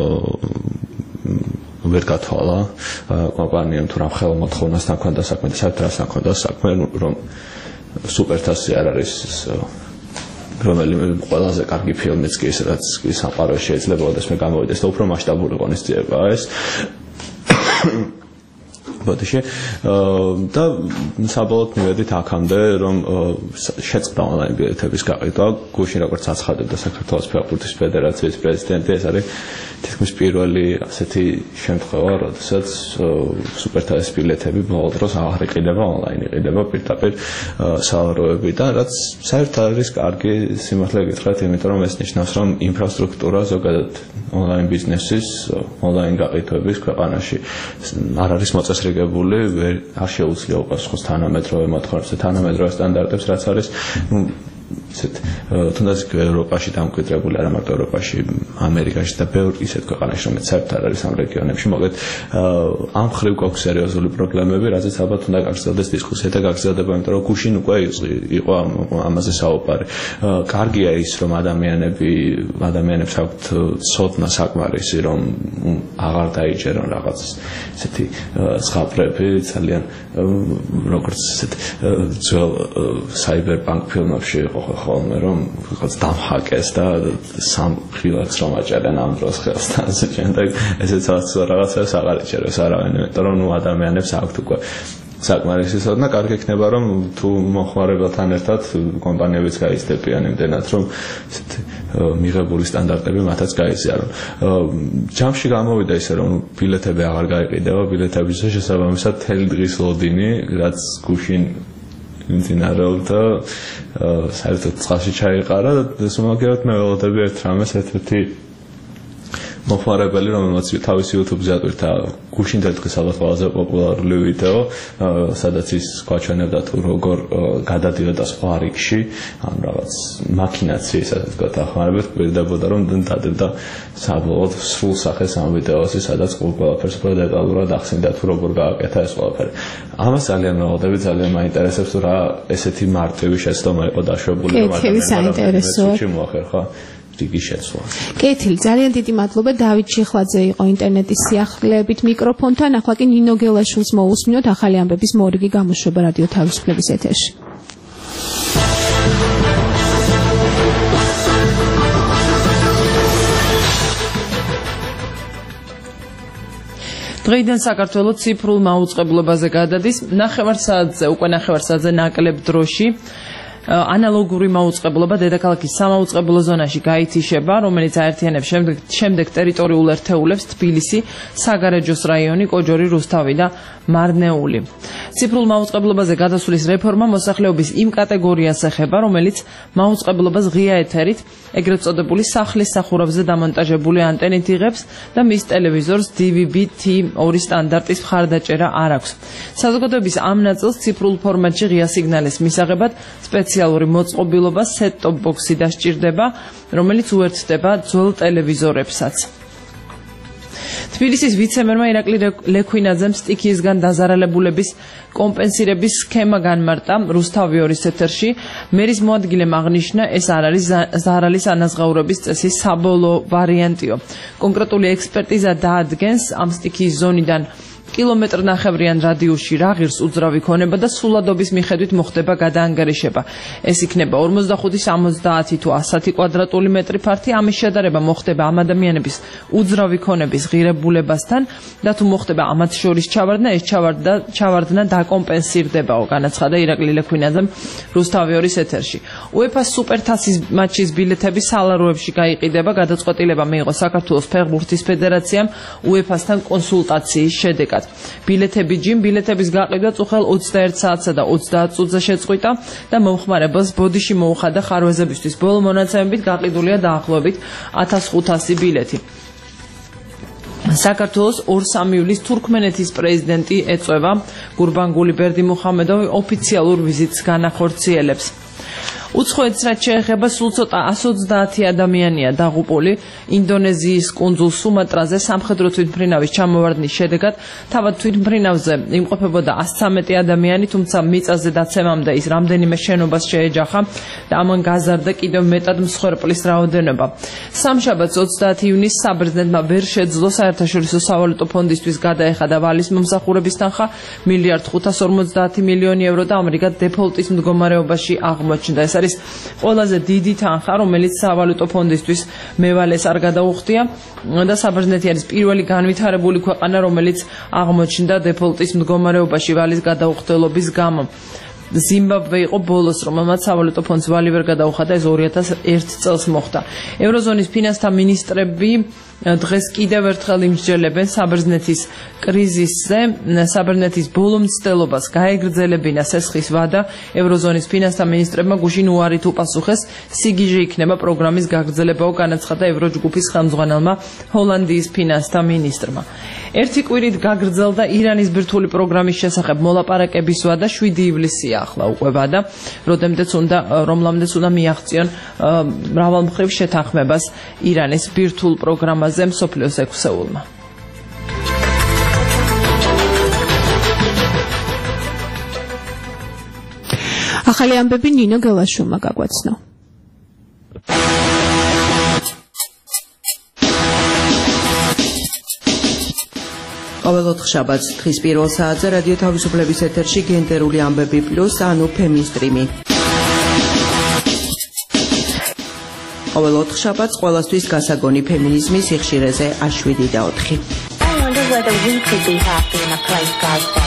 [SPEAKER 12] ვერ გათვალა კომპანიამ თუ რა ხელმოთხოვნასთან ქონდა საქმე და საერთოდ რასთან ქონდა საქმე, რომ სუპერთასი არ არის რომელიმე ყველაზე კარგი ფილმიც კი ის რაც ის საყაროს შეიძლება ოდესმე გამოვიდეს და უფრო მასშტაბური ღონისძიებაა ეს ბოდიში და საბოლოოდ მივედით აქამდე რომ შეწყდა ონლაინ ბილეთების გაყიდვა გუშინ როგორც აცხადებდა საქართველოს ფეხბურთის ფედერაციის პრეზიდენტი ეს არის თითქმის პირველი ასეთი შემთხვევა როდესაც სუპერთასის ბილეთები ბოლო დროს აღარ იყიდება ონლაინ იყიდება პირდაპირ სალაროებიდან რაც საერთოდ არის კარგი სიმართლე გითხრათ იმიტომ რომ ეს ნიშნავს რომ ინფრასტრუქტურა ზოგადად ონლაინ ბიზნესის ონლაინ გაყიდვების ქვეყანაში არ არის მოწესრიგებული ვერ არ შეუძლია უპასუხოს თანამედროვე მოთხოვნებს და თანამედროვე სტანდარტებს რაც არის ისეთ თუნდაც ევროპაში დამკვიდრებული არა მარტო ევროპაში ამერიკაში და ბევრ ისეთ ქვეყანაში რომელიც საერთოდ არ არის ამ რეგიონებში მოკლედ ამ ხრივ გვაქვს სერიოზული პრობლემები რაზეც ალბათ უნდა გაგრძელდეს დისკუსია და გაგრძელდება იმიტომ რომ გუშინ უკვე იყო ამაზე საუბარი კარგია ის რომ ადამიანები ადამიანებს აქვთ ცოდნა საკმარისი რომ აღარ დაიჯერონ რაღაც ისეთი ზღაპრები ძალიან როგორც ისეთ ძველ საიბერპანკ ფილმებში იყო ხოლმე რომ რაღაც დამხაკეს და სამ ხილაკს რომ აჭერენ ამ დროს ხელსთან შემდეგ ესეც რაღაცას აღარ იჭერებს არავინ იმიტომ რომ ნუ ადამიანებს აქვთ უკვე საკმარისი ცოდნა კარგი იქნება რომ თუ მოხმარებელთან ერთად კომპანიებიც გაიზრდებიან იმდენად რომ ესეთი მიღებული სტანდარტები მათაც გაიზიარონ ჯამში გამოვიდა ისე რომ ბილეთები აღარ გაიყიდება ბილეთების შესაბამისად თელი დღის ლოდინი რაც გუშინ იმძინარეობდა საერთოდ წყალში ჩაიყარა და სულმაგერად მე ველოდები ერთ რამეს ერთ-ერთი მოხმარებელი რომელმაც თავის YouTube-ზე ატვირთა გუშინ დღეს ალბათ ყველაზე პოპულარული ვიდეო სადაც ის გვაჩვენებდა თუ როგორ გადადიოდა სხვა რიგში ან რაღაც მაქინაციის ასე ვთქვათ ახმარებით გვერდებოდა რომ დადებდა საბოლოოდ სრულ სახეს ამ ვიდეოში სადაც ყველაფერს უფრო დეტალურად ახსენდა თუ როგორ გააკეთა ეს ყველაფერი ამას ძალიან მრავალდები ძალიან მაინტერესებს თუ რა ესეთი მარტივი შეცდომა იყო დაშვებული რომ ადამიანები მოახერხა რიგი შეცვლა.
[SPEAKER 2] კეთილი, ძალიან დიდი მადლობა დავით ჩიხლაძე იყო ინტერნეტის სიახლეებით მიკროფონთან, ახლა კი ნინო გელაშვილს მოусმინოთ ახალი ამბების მორიგი გამოშვება რადიო თავისუფლების ეთერში.
[SPEAKER 3] დღეიდან საქართველოს ციფრულ მაუწყებლობაზე გადადის ნახევარსაათზე უკვე ნახევარსაათზე ნაკლებ დროში ანალოგური მაუწყებლობა დედაქალაქის სამაუწყებლო ზონაში გაითიშება, რომელიც აერთიანებს შემდეგ, შემდეგ ტერიტორიულ ერთეულებს თბილისი, საგარეჯოს რაიონი, კოჯორი, რუსთავი და მარნეული. ციფრულ მაუწყებლობაზე გადასulis რეფორმა მოსახლეობის იმ კატეგორიას ეხება, რომელიც მაუწყებლობას ღია ეთერით, ეგრეთ წოდებული სახლის სახურავზე დამონტაჟებული ანტენით იღებს და მის ტელევიზორს D V B T ორი სტანდარტის მხარდაჭერა არ აქვს. საზოგადოების ამ ნაწილს ციფრულ ფორმატში ღია სიგნალის მისაღებად სპეციალური მოწყობილობა set-top box-ი დასჭირდება, რომელიც უერთდება ძველ ტელევიზორებსაც. თბილისის ვიცე-მერმა ირაკლი ლექვინაძემ სტიქიისგან დაზარალებულების კომპენსირების სქემა განმარტა რუსთავი ორის ეთერში. მერის მოადგილემ აღნიშნა, ეს არ არის ზარალის ანაზღაურების წესის საბოლოო ვარიანტიო. კონკრეტული ექსპერტიზა დაადგენს ამ სტიქიის ზონიდან კილომეტრ ნახევრიან რადიუსში რა ღირს უძრავი ქონება და სულადობის მიხედვით მოხდება გადაანგარიშება. ეს იქნება ორმოცდახუთი, სამოცდაათი თუ ასი კვადრატული მეტრი ფართი. ამის შედარება მოხდება ამ ადამიანების უძრავი ქონების ღირებულებასთან და თუ მოხდება ამათ შორის ჩავარდნა, ეს ჩავარდნა ჩავარდნა დაკომპენსირდებაო, განაცხადა ირაკლი ლექვინაძემ რუსთავი ორის ეთერში. UEFA-ს სუპერთასის მატჩის ბილეთები სალაროებში გაიყიდება. გადაწყვეტილება მიიღო საქართველოს ფეხბურთის ფედერაციამ UEFA-სთან კონსულტაციის შედეგად. ბილეთები ჯიმ ბილეთების გაყიდვა წუხელ ოცდაერთ საათსა და ოცდაათ წუთზე შეწყვიტა და მომხმარებელს ბოდიში მოუხადა ხარვეზებისთვის. ბოლო მონაცემებით გაყიდულია დაახლოებით ათას ხუთასი ბილეთი. საქართველოს ორ სამი ივლის თურქმენეთის პრეზიდენტი ეწვევა გურბანგული ბერდიმუხამედოვი ოფიციალურ ვიზიტს განახორციელებს. უცხოეთს რაც შეეხება სულ ცოტა ათს ოცდაათი ადამიანია დაღუპული ინდონეზიის კუნძულ სუმატრაზე სამხედრო თვითმფრინავის ჩამოვარდნის შედეგად. თავად თვითმფრინავზე იმყოფებოდა ასი ცხრამეტი ადამიანი, თუმცა მიწაზე დაცემამდე ის რამდენიმე შენობას შეეჯახა და ამან გაზარდა კიდევ მეტად მსხვერპლის რაოდენობა. სამშაბათს ოცდაათი ივნისს საბერძნეთმა ვერ შეძლო საერთაშორისო სავალუტო ფონდისთვის გადაეხადა ვალის მომსახურების თანხა მილიარდ ხუთას ორმოცდაათი მილიონი ევრო და ამრიგად დეფოლტის მდგომარეობაში აღმოჩნდა. ეს არის ყველაზე დიდი თანხა, რომელიც სავალუტო ფონდისთვის მევალეს არ გადაუხდია და საბერძნეთი არის პირველი განვითარებული ქვეყანა, რომელიც აღმოჩნდა დეფოლტის მდგომარეობაში ვალის გადაუხდელობის გამო. ზიმბაბვე იყო ბოლოს, რომელმაც სავალუტო ფონდს ვალი ვერ გადაუხადა, ეს ორი ათას ერთი წელს მოხდა. ევროზონის ფინანსთა მინისტრები დღეს კიდევ ერთხელ იმსჯელებენ საბერძნეთის კრიზისზე, საბერძნეთის ბოლო მცდელობას გაეგრძელებინა სესხის ვადა, ევროზონის ფინანსთა მინისტრებმა გუშინ უარით უპასუხეს, სიგიჟე იქნება პროგრამის გაგრძელებაო, განაცხადა ევროჯგუფის ხელმძღვანელმა ჰოლანდიის ფინანსთა მინისტრმა. ერთი კვირით გაგრძელდა ირანის ბირთვული პროგრამის შესახებ მოლაპარაკების ვადა, შვიდი ივლისია ახლა უკვე ვადა, როდემდეც უნდა რომლამდეც უნდა მიაღწიონ მრავალმხრივ შეთანხმებას ირანის ბირთვულ პროგრამაზე მსოფლიოს ექვსეულმა.
[SPEAKER 2] ახალი ამბები ნინო გელაშვილმა გაგვაცნო.
[SPEAKER 13] ყოველ ოთხშაბათს დღის პირველ საათზე რადიო თავისუფლების ეთერში გენდერული ამბები პლუს, ანუ ფემინსტრიმი. ყოველ ოთხშაბათს ყველასთვის გასაგონი ფემინიზმის სიხშირეზე აშვიდი და ოთხი. I wonder whether we could be happy in a place like that.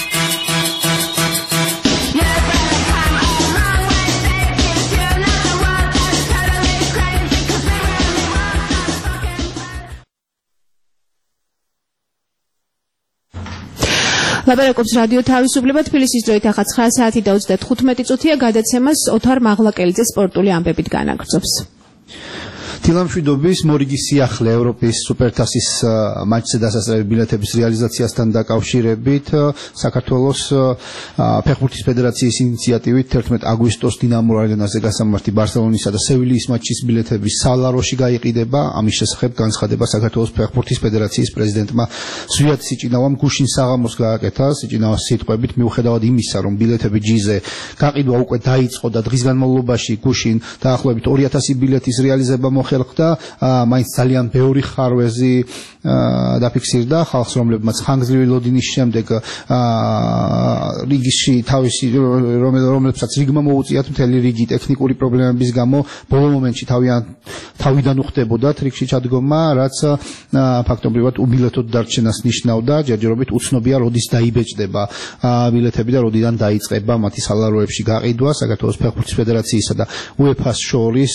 [SPEAKER 2] ლაპარაკობს რადიო თავისუფლება, თბილისის დროით ახლა ცხრა საათი და ოცდათხუთმეტი წუთია, გადაცემას ოთარ მაღლაკელიძე სპორტული ამბებით განაგრძობს.
[SPEAKER 14] დილამშვიდობის მორიგი სიახლე ევროპის სუპერთასის მატჩზე დასასრული ბილეთების რეალიზაციასთან დაკავშირებით საქართველოს ფეხბურთის ფედერაციის ინიციატივით თერთმეტ აგვისტოს დინამო არენაზე გასამართი ბარსელონისა და სევილიის მატჩის ბილეთები სალაროში გაიყიდება. ამის შესახებ განცხადება საქართველოს ფეხბურთის ფედერაციის პრეზიდენტმა ზვიად სიჭინავამ გუშინ საღამოს გააკეთა. სიჭინავას სიტყვებით, მიუხედავად იმისა, რომ ბილეთები ჯიზე გაყიდვა უკვე დაიწყო და დღის განმავლობაში გუშინ დაახლოებით ორი ათასი ბილეთის რეალიზება ხდა, მაინც ძალიან ბევრი ხარვეზი დაფიქსირდა ხალხს, რომლებმაც ხანგრძლივი ლოდინის შემდეგ რიგში თავისი რომლებსაც რიგმა მოუწიათ მთელი რიგი ტექნიკური პრობლემების გამო ბოლო მომენტში თავიან თავიდან უხდებოდათ რიგში ჩადგომა, რაც ფაქტობრივად უბილეთოდ დარჩენას ნიშნავდა. ჯერჯერობით უცნობია როდის დაიბეჭდება ბილეთები და როდიდან დაიწყება მათი სალაროებში გაყიდვა. საქართველოს ფეხბურთის ფედერაციისა და უეფას შორის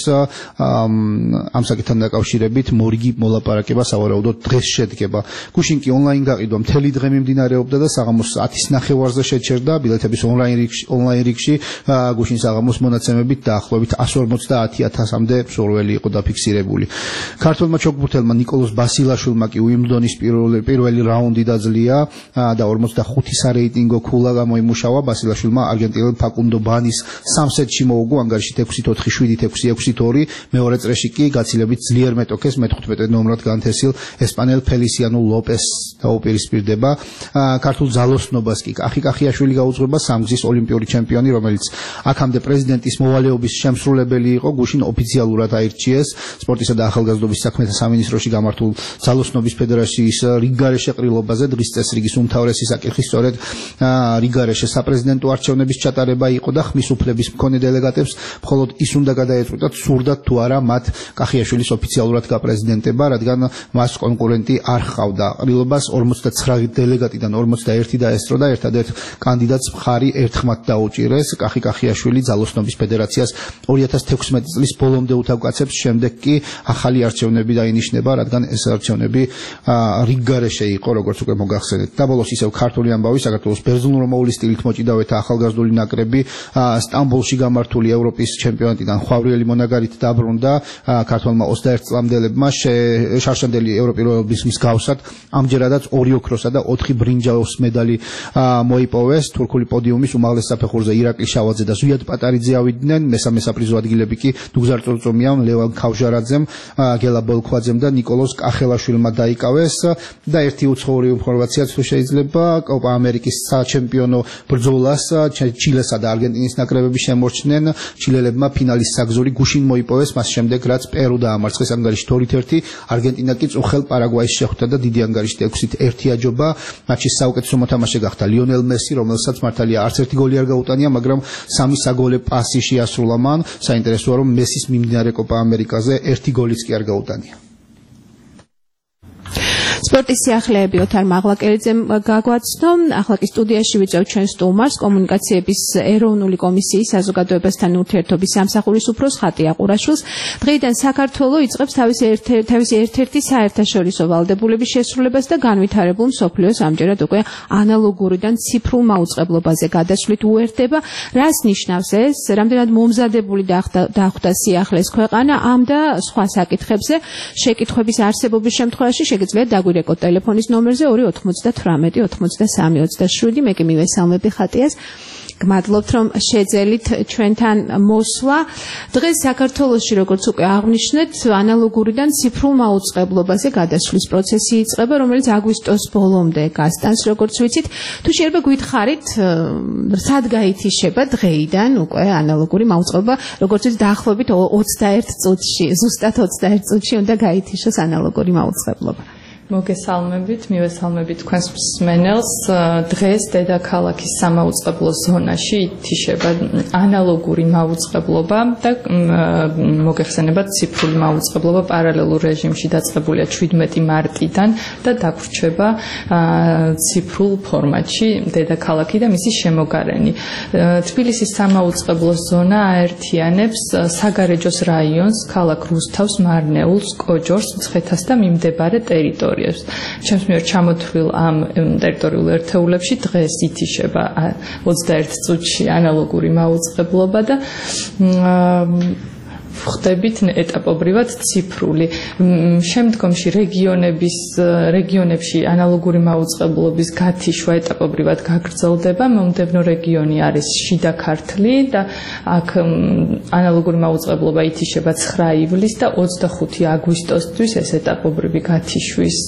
[SPEAKER 14] ამ საკითხთან დაკავშირებით მორიგი მოლაპარაკება სავარაუდოდ დღეს შედგება. გუშინ კი ონლაინ გაყიდვა მთელი დღე მიმდინარეობდა და საღამოს ათის ნახევარზე შეჩერდა ბილეთების ონლაინ რიგში ონლაინ რიგში გუშინ საღამოს მონაცემებით დაახლოებით εκατს ორმოცდაათი ათასამდე მსურველი იყო დაფიქსირებული. ქართველმა ჩოგბურთელმა ნიკოლოზ ბასილაშვილმა კი უიმბლდონის პირველი პირველი რაუნდი დაძლია და ორმოცდახუთი სარეიტინგო ქულა გამოიმუშავა. ბასილაშვილმა არგენტინელ ფაკუნდო ბანის სამ სეტში მოუგო ანგარიშით ექვსი ოთხი შვიდი ექვსი ექვსი ორი, მეორე წრეში კი გაცილებით ძლიერ მეტოქეს მეთერთმეტე ნომრად განთესილ ესპანელ ფელისიანო ლოპეს დაუპირისპირდება. ქართულ ძალოსნობას კი კახი კახიაშვილი გაუძღვება, სამგზის ოლიმპიური ჩემპიონი, რომელიც აქამდე პრეზიდენტის მოვალეობის შემსრულებელი იყო, გუშინ ოფიციალურად აირჩიეს სპორტისა და ახალგაზრდობის საქმეთა სამინისტროში გამართულ ძალოსნობის ფედერაციის რიგგარეშე ყრილობაზე. დღის წესრიგის უმთავრესი საკითხი სწორედ რიგგარეშე საპრეზიდენტო არჩევნების ჩატარება იყო და ხმის უფლების მქონე დელეგატებს მხოლოდ ის უნდა გადაეწყვიტათ, სურდათ თუ არა მათ კახიაშვილის ოფიციალურად გაპრეზიდენტება, რადგან მას კონკურენტი არ ჰყავდა. ყრილობას ორმოცდაცხრა დელეგატიდან ორმოცდაერთი დაესწრო და ერთადერთ კანდიდატს მხარი ერთხმად დაუჭირეს. კახი კახიაშვილი ძალოსნობის ფედერაციას ორი ათას თექვსმეტი წლის ბოლომდე უთავკაცებს, შემდეგ კი ახალი არჩევნები დაინიშნება, რადგან ეს არჩევნები რიგგარეშე იყო, როგორც უკვე მოგახსენეთ. და ბოლოს ისევ ქართული ამბავი, საქართველოს ბერძნულ-რომაული სტილით მოჭიდავეთა ახალგაზრდული ნაკრები სტამბოლში გამართული ევროპის ჩემპიონატიდან ხვავრიელი მონაგარით დაბრუნდა. ქართველმა ოცდაერთ წლამდელებმა შარშანდელი ევროპის მსგავსად ამჯერადაც ორი ოქროსა და ოთხი ბრინჯაოს მედალი მოიპოვეს. თურქული პოდიუმის უმაღლეს საფეხურზე ირაკლი შავაძე და ზვიად პატარიძე ავიდნენ. მესამე საპრიზო ადგილები კი დუგზარ წორწომიამ, ლევან ქავჟარაძემ, გელა ბოლქვაძემ და ნიკოლოზ კახელაშვილმა დაიკავეს. და ერთი უცხოური ინფორმაციაც თუ შეიძლება, კოპა ამერიკის საჩემპიონო ბრძოლას ჩილესა და არგენტინის ნაკრებები შემორჩნენ. ჩილელებმა ფინალის საგზური გუშინ მოიპოვეს, მას შემდეგ რაც პერუ დაამარცხეს ანგარიშით ორით ერთი, არგენტინა კი წუხელ პარაგვაის შეხვდა და დიდი ანგარიშით ექვსით ერთი აჯობა. მატჩის საუკეთესო მოთამაშე გახდა ლიონელ მესი, რომელსაც მართალია არც ერთი გოლი არ გაუტანია, მაგრამ სამი საგოლე პასი შეასრულა მან. საინტერესოა, რომ მესის მიმდინარე კოპა ამერიკაზე ერთი გოლიც კი არ გაუტანია.
[SPEAKER 2] სპორტის სიახლეები ოთარ მაღლაკერიძემ გაგვაცნო. ახლა კი სტუდიაში ვიწევ ჩვენ სტუმარს, კომუნიკაციების ეროვნული კომისიის საზოგადოებასთან ურთიერთობის სამსახურის უფროს ხატია ყურაშვილს. დღეიდან საქართველო იწყებს თავისი თავისი ერთ-ერთი საერთაშორისო ვალდებულების შესრულებას და განვითარებულ მსოფლიოს ამჯერად უკვე ანალოგურიდან ციფრულ მაუწყებლობაზე გადასვლით უერთდება. რას ნიშნავს ეს? რამდენად მომზადებული დახვდა სიახლეს ქვეყანა ამ და სხვა საკითხებზე? შეკითხვების არსებობის შემთხვევაში შეგიძლიათ დაგვირეკოთ ტელეფონის ნომერზე ორი ოთხმოცდათვრამეტი ოცდასამი ოცდაშვიდი. მე კი მივესალმები ხატიას. გმადლობთ, რომ შეძელით ჩვენთან მოსვლა. დღეს საქართველოში, როგორც უკვე აღვნიშნეთ, ანალოგურიდან ციფრულ მაუწყებლობაზე გადასვლის პროცესი იწყება, რომელიც აგვისტოს ბოლომდე გასტანს, როგორც ვიცით. თუ შეიძლება გითხარით, სად გაითიშება დღეიდან უკვე ანალოგური მაუწყებლობა, როგორც ვიცით, დაახლოებით ოცდაერთ წუთში, ზუსტად ოცდაერთ წუთში უნდა გაითიშოს ანალოგური მაუწყებლობა.
[SPEAKER 15] მოგესალმებით, მივესალმებით თქვენს მსმენელს. დღეს დედაქალაქის სამაუწყებლო ზონაში ითიშება ანალოგური მაუწყებლობა და მოგეხსენებათ ციფრული მაუწყებლობა პარალელურ რეჟიმში დაწყებულია შვიდმეტი მარტიდან და დაგვრჩება ციფრულ ფორმატში დედაქალაქი და მისი შემოგარენი. თბილისის სამაუწყებლო ზონა აერთიანებს საგარეჯოს რაიონს, ქალაქ რუსთავს, მარნეულს, კოჯორს, მცხეთას და მიმდებარე ტერიტორიებს. ჩემს მიერ ჩამოთვლილ ამ ტერიტორიულ ერთეულებში დღეს ითიშება ოცდაერთ წუთში ანალოგური მაუწყებლობა და ხდებით ეტაპობრივად ციფრული. შემდგომში რეგიონების რეგიონებში ანალოგური მაუწყებლობის გათიშვა ეტაპობრივად გაგრძელდება. მომდევნო რეგიონი არის შიდა ქართლი და აქ ანალოგური მაუწყებლობა ითიშება ცხრა ივლისს და ოცდახუთი აგვისტოსთვის ეს ეტაპობრივი გათიშვის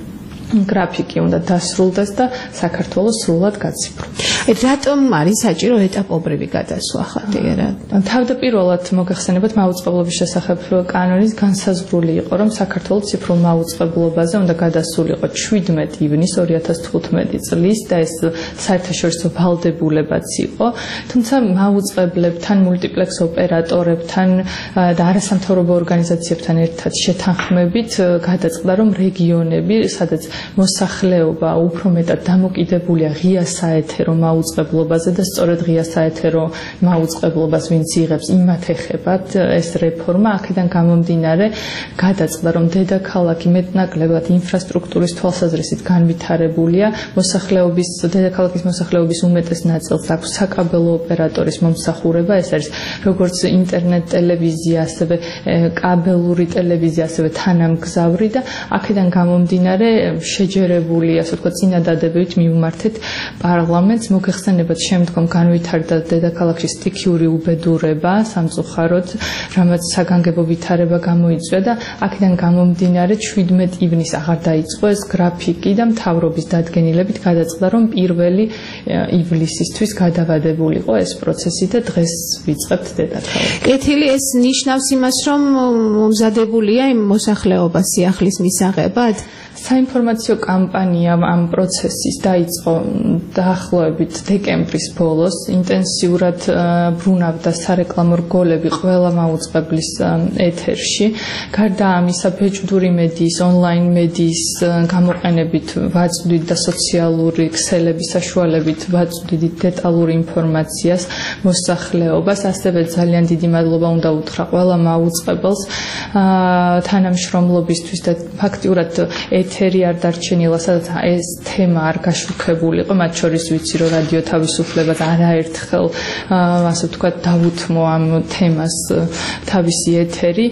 [SPEAKER 15] გრაფიკი უნდა დასრულდეს და საქართველოს სრულად გაციფროს.
[SPEAKER 2] რატომ არის საჭირო ეტაპობრივი გადასვლა ხატიერა?
[SPEAKER 15] თავდაპირველად მოგეხსენებათ მაუწყებლობის შესახებ კანონის განსაზღვრული იყო, რომ საქართველოს ციფრულ მაუწყებლობაზე უნდა გადასულიყო შვიდმეტი ივნისს ორი ათას თხუთმეტი წლის და ეს საერთაშორისო ვალდებულებაც იყო, თუმცა მაუწყებლებთან, მულტიპლექს ოპერატორებთან და არასამთავრობო ორგანიზაციებთან ერთად შეთანხმებით გადაწყდა, რომ რეგიონები, სადაც მოსახლეობა უფრო მეტად დამოკიდებულია ღია საეთერო მაუწყებლობაზე და სწორედ ღია საეთერო მაუწყებლობას ვინც იღებს, იმათ ეხებათ ეს რეფორმა. აქედან გამომდინარე გადაწყდა, რომ დედაქალაქი მეტნაკლებად ინფრასტრუქტურის თვალსაზრისით განვითარებულია, მოსახლეობის დედაქალაქის მოსახლეობის უმეტეს ნაწილს აქვს საკაბელო ოპერატორის მომსახურება, ეს არის როგორც ინტერნეტ ტელევიზია, ასევე კაბელური ტელევიზია, ასევე თანამგზავრი და აქედან გამომდინარე შეჯერებული, ასე ვთქვათ, წინადადებებით მივმართეთ პარლამენტს. მოგეხსენებათ, შემდგომ განვითარდა დედაქალაქში სტიქიური უბედურება სამწუხაროდ, რამაც საგანგებო ვითარება გამოიწვია და აქედან გამომდინარე შვიდმეტი ივნისს აღარ დაიწყო ეს გრაფიკი და მთავრობის დადგენილებით გადაწყდა, რომ პირველი ივლისისთვის გადავადებულიყო ეს პროცესი და დღეს ვიწყებთ დედაქალაქს.
[SPEAKER 2] კეთილი, ეს ნიშნავს იმას, რომ მომზადებულია იმ მოსახლეობა სიახლის მისაღებად?
[SPEAKER 15] საინფორმაციო კამპანია ამ პროცესის დაიწყო დაახლოებით დეკემბრის ბოლოს. ინტენსიურად ბრუნავდა სარეკლამო რგოლები ყველა მაუწყებლის ეთერში. გარდა ამისა, ბეჭდური მედიის, ონლაინ მედიის გამოყენებით ვაწვდით და სოციალური ქსელების საშუალებით ვაწვდით დეტალურ ინფორმაციას მოსახლეობას. ასევე ძალიან დიდი მადლობა უნდა უთხრა ყველა მაუწყებელს თანამშრომლობისთვის და ფაქტიურად ეთერი არ დარჩენილა, სადაც ეს თემა არ გაშუქებულიყო, მათ შორის ვიცი, რომ რადიო თავისუფლებას არაერთხელ, ასე ვთქვათ, დაუთმო ამ თემას თავისი ეთერი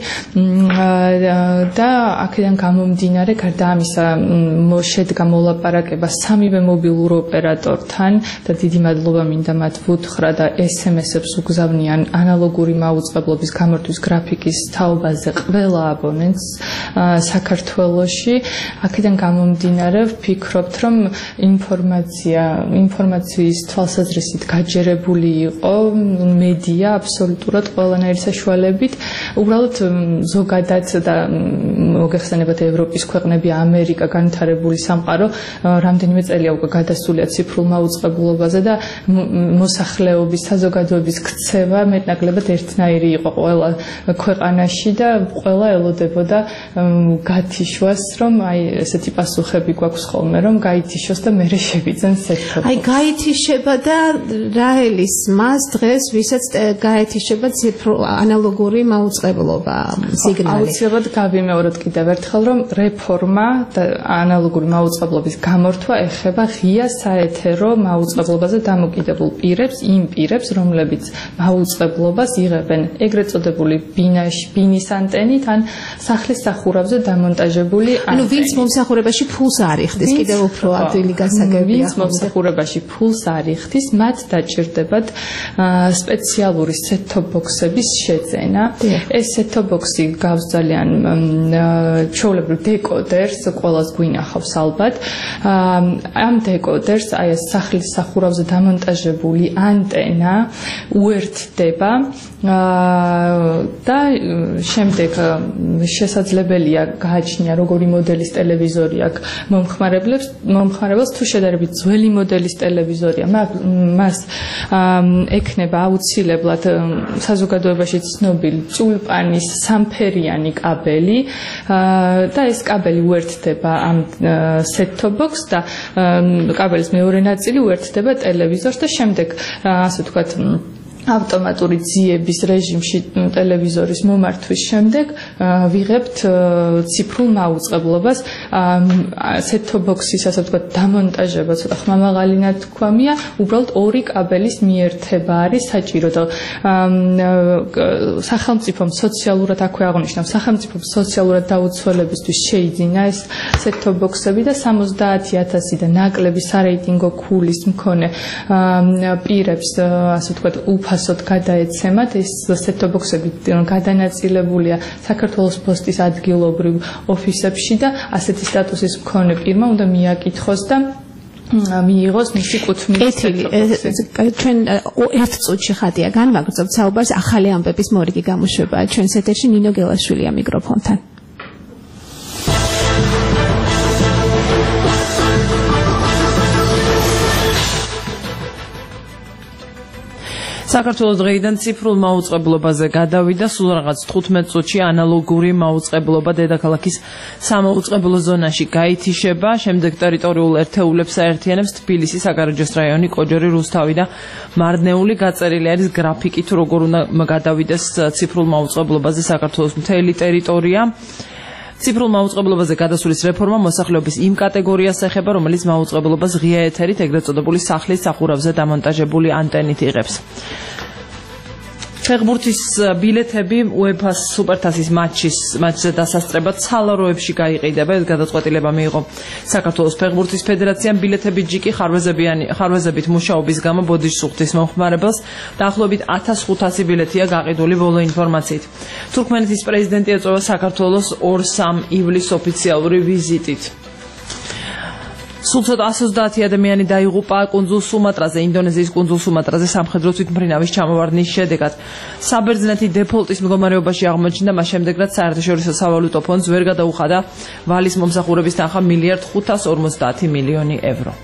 [SPEAKER 15] და აქედან გამომდინარე, გარდა ამისა, შედგა მოლაპარაკება სამივე მობილურ ოპერატორთან და დიდი მადლობა მინდა მათ ვუთხრა და ესემესებს უგზავნიან ანალოგური მაუწყებლობის გამორთვის გრაფიკის თაობაზე ყველა აბონენტს საქართველოში. აქედან გამომდინარე გამომდინარე ვფიქრობთ, რომ ინფორმაცია, ინფორმაციის თვალსაზრისით გაჯერებული იყო მედია აბსოლუტურად ყველანაირი საშუალებით. უბრალოდ ზოგადად და მოგეხსენებათ ევროპის ქვეყნები, ამერიკა განვითარებული სამყარო რამდენიმე წელია უკვე გადასულია ციფრულ მაუწყებლობაზე და მოსახლეობის საზოგადოების ქცევა მეტნაკლებად ერთნაირი იყო ყველა ქვეყანაში და ყველა ელოდებოდა გათიშვას, რომ აი ესეთი პასუხები გვაქვს ხოლმე, რომ გაითიშოს და მერე შევიძენ სექტორს.
[SPEAKER 2] აი გაითიშება და რა ელის მას დღეს ვისაც გაეთიშება ციფრულ ანალოგური მაუწყებლობა სიგნალი.
[SPEAKER 15] აუცილებლად გავიმეოროთ კიდევ ერთხელ, რომ რეფორმა და ანალოგური მაუწყებლობის გამორთვა ეხება ღია საეთერო მაუწყებლობაზე დამოკიდებულ პირებს, იმ პირებს, რომლებიც მაუწყებლობას იღებენ ეგრეთ წოდებული ბინაში, ბინის ანტენით ან სახლის სახურავზე დამონტაჟებული ანტენით.
[SPEAKER 2] ანუ ვინც მომსახურებაში ფულს არ იხდის, კიდევ უფრო ადვილი გასაგებია.
[SPEAKER 15] ვინც მომსახურებაში ფულს არ იხდის, მათ დაჭირდებათ სპეციალური set-top box-ების შეძენა. ეს set-top box-ი გავს ძალიან ჩვეულებრივ დეკოდერს, ყველას გვინახავს ალბათ. ამ დეკოდერს აი ეს სახლის სახურავზე დამონტაჟებული ანტენა უერთდება და შემდეგ შესაძლებელია გააჩნია როგორი მოდელის ტელევიზორი აქვს მომხმარებლებს, მომხმარებელს თუ შედარებით ძველი მოდელის ტელევიზორია, მას ექნება აუცილებლად საზოგადოებაში ცნობილი წულპანის სამფერიანი კაბელი და ეს კაბელი უერთდება ამ set-top box და კაბელის მეორე ნაწილი უერთდება ტელევიზორს და შემდეგ ასე ვთქვათ ავტომატური ძიების რეჟიმში ტელევიზორის მომართვის შემდეგ ვიღებთ ციფრულ მაუწყებლობას. set-top box-ის ასე ვთქვათ დამონტაჟება ცოტა ხმამაღალი ნათქვამია, უბრალოდ ორი კაბელის მიერთება არის საჭირო და სახელმწიფომ სოციალურად აქვე აღნიშნავს, სახელმწიფომ სოციალურად დაუცველებისთვის შეიძინა ეს set-top box-ები და სამოცდაათი ათასი და ნაკლები სარეიტინგო ქულის მქონე პირებს ასე ვთქვათ უფასოდ გადაეცემათ. ეს set-top box-ები გადანაწილებულია საქართველოს პოსტის ადგილობრივ ოფისებში და ასეთი სტატუსის მქონე პირმა უნდა მიაკითხოს და მიიღოს მისი კუთვნილი.
[SPEAKER 2] ჩვენ ერთ წუთში ხატია განვაგრძობთ საუბარს. ახალი ამბების მორიგი გამოშვებაა ჩვენს ეთერში. ნინო გელაშვილია მიკროფონთან.
[SPEAKER 3] საქართველოს დღეიდან ციფრულ მაუწყებლობაზე გადავიდა, სულ რაღაც თხუთმეტ წუთში ანალოგური მაუწყებლობა დედაქალაქის სამაუწყებლო ზონაში გაითიშება, შემდეგ ტერიტორიულ ერთეულებს აერთიანებს თბილისი, საგარეჯოს რაიონი, კოჯორი, რუსთავი და მარნეული. გაწერილი არის გრაფიკი თუ როგორ უნდა გადავიდეს ციფრულ მაუწყებლობაზე საქართველოს მთელი ტერიტორია. ციფრულ მაუწყებლობაზე გადასulis რეფორმა მოსახლეობის იმ კატეგორიას ეხება, რომელიც მაუწყებლობას ღია ეთერით, ეგრეთ წოდებული სახლის სახურავზე დამონტაჟებული ანტენით იღებს. ფეხბურთის ბილეთები UEFA-ს სუპერთასის მატჩის მატჩზე დასასწრებად სალაროებში გაიყიდება. ეს გადაწყვეტილება მიიღო საქართველოს ფეხბურთის ფედერაციამ. ბილეთები ჯიკი ხარვეზებიანი ხარვეზებით მუშაობის გამო ბოდიშს უხდის მომხმარებელს. დაახლოებით ათას ხუთასი ბილეთია გაყიდული ბოლო ინფორმაციით. თურქმენეთის პრეზიდენტი ეწევა საქართველოს ორ სამ ივლისს ოფიციალური ვიზიტით. სულ ცოტა ათას ოცდაათი ადამიანი დაიღუპა კუნძულ სუმატრაზე, ინდონეზიის კუნძულ სუმატრაზე სამხედრო თვითმფრინავის ჩამოვარდნის შედეგად. საბერძნეთი დეფოლტის მდგომარეობაში აღმოჩნდა, მას შემდეგ რაც საერთაშორისო სავალუტო ფონდს ვერ გადაუხადა ვალის მომსახურების თანხა მილიარდ ხუთას ორმოცდაათი მილიონი ევრო.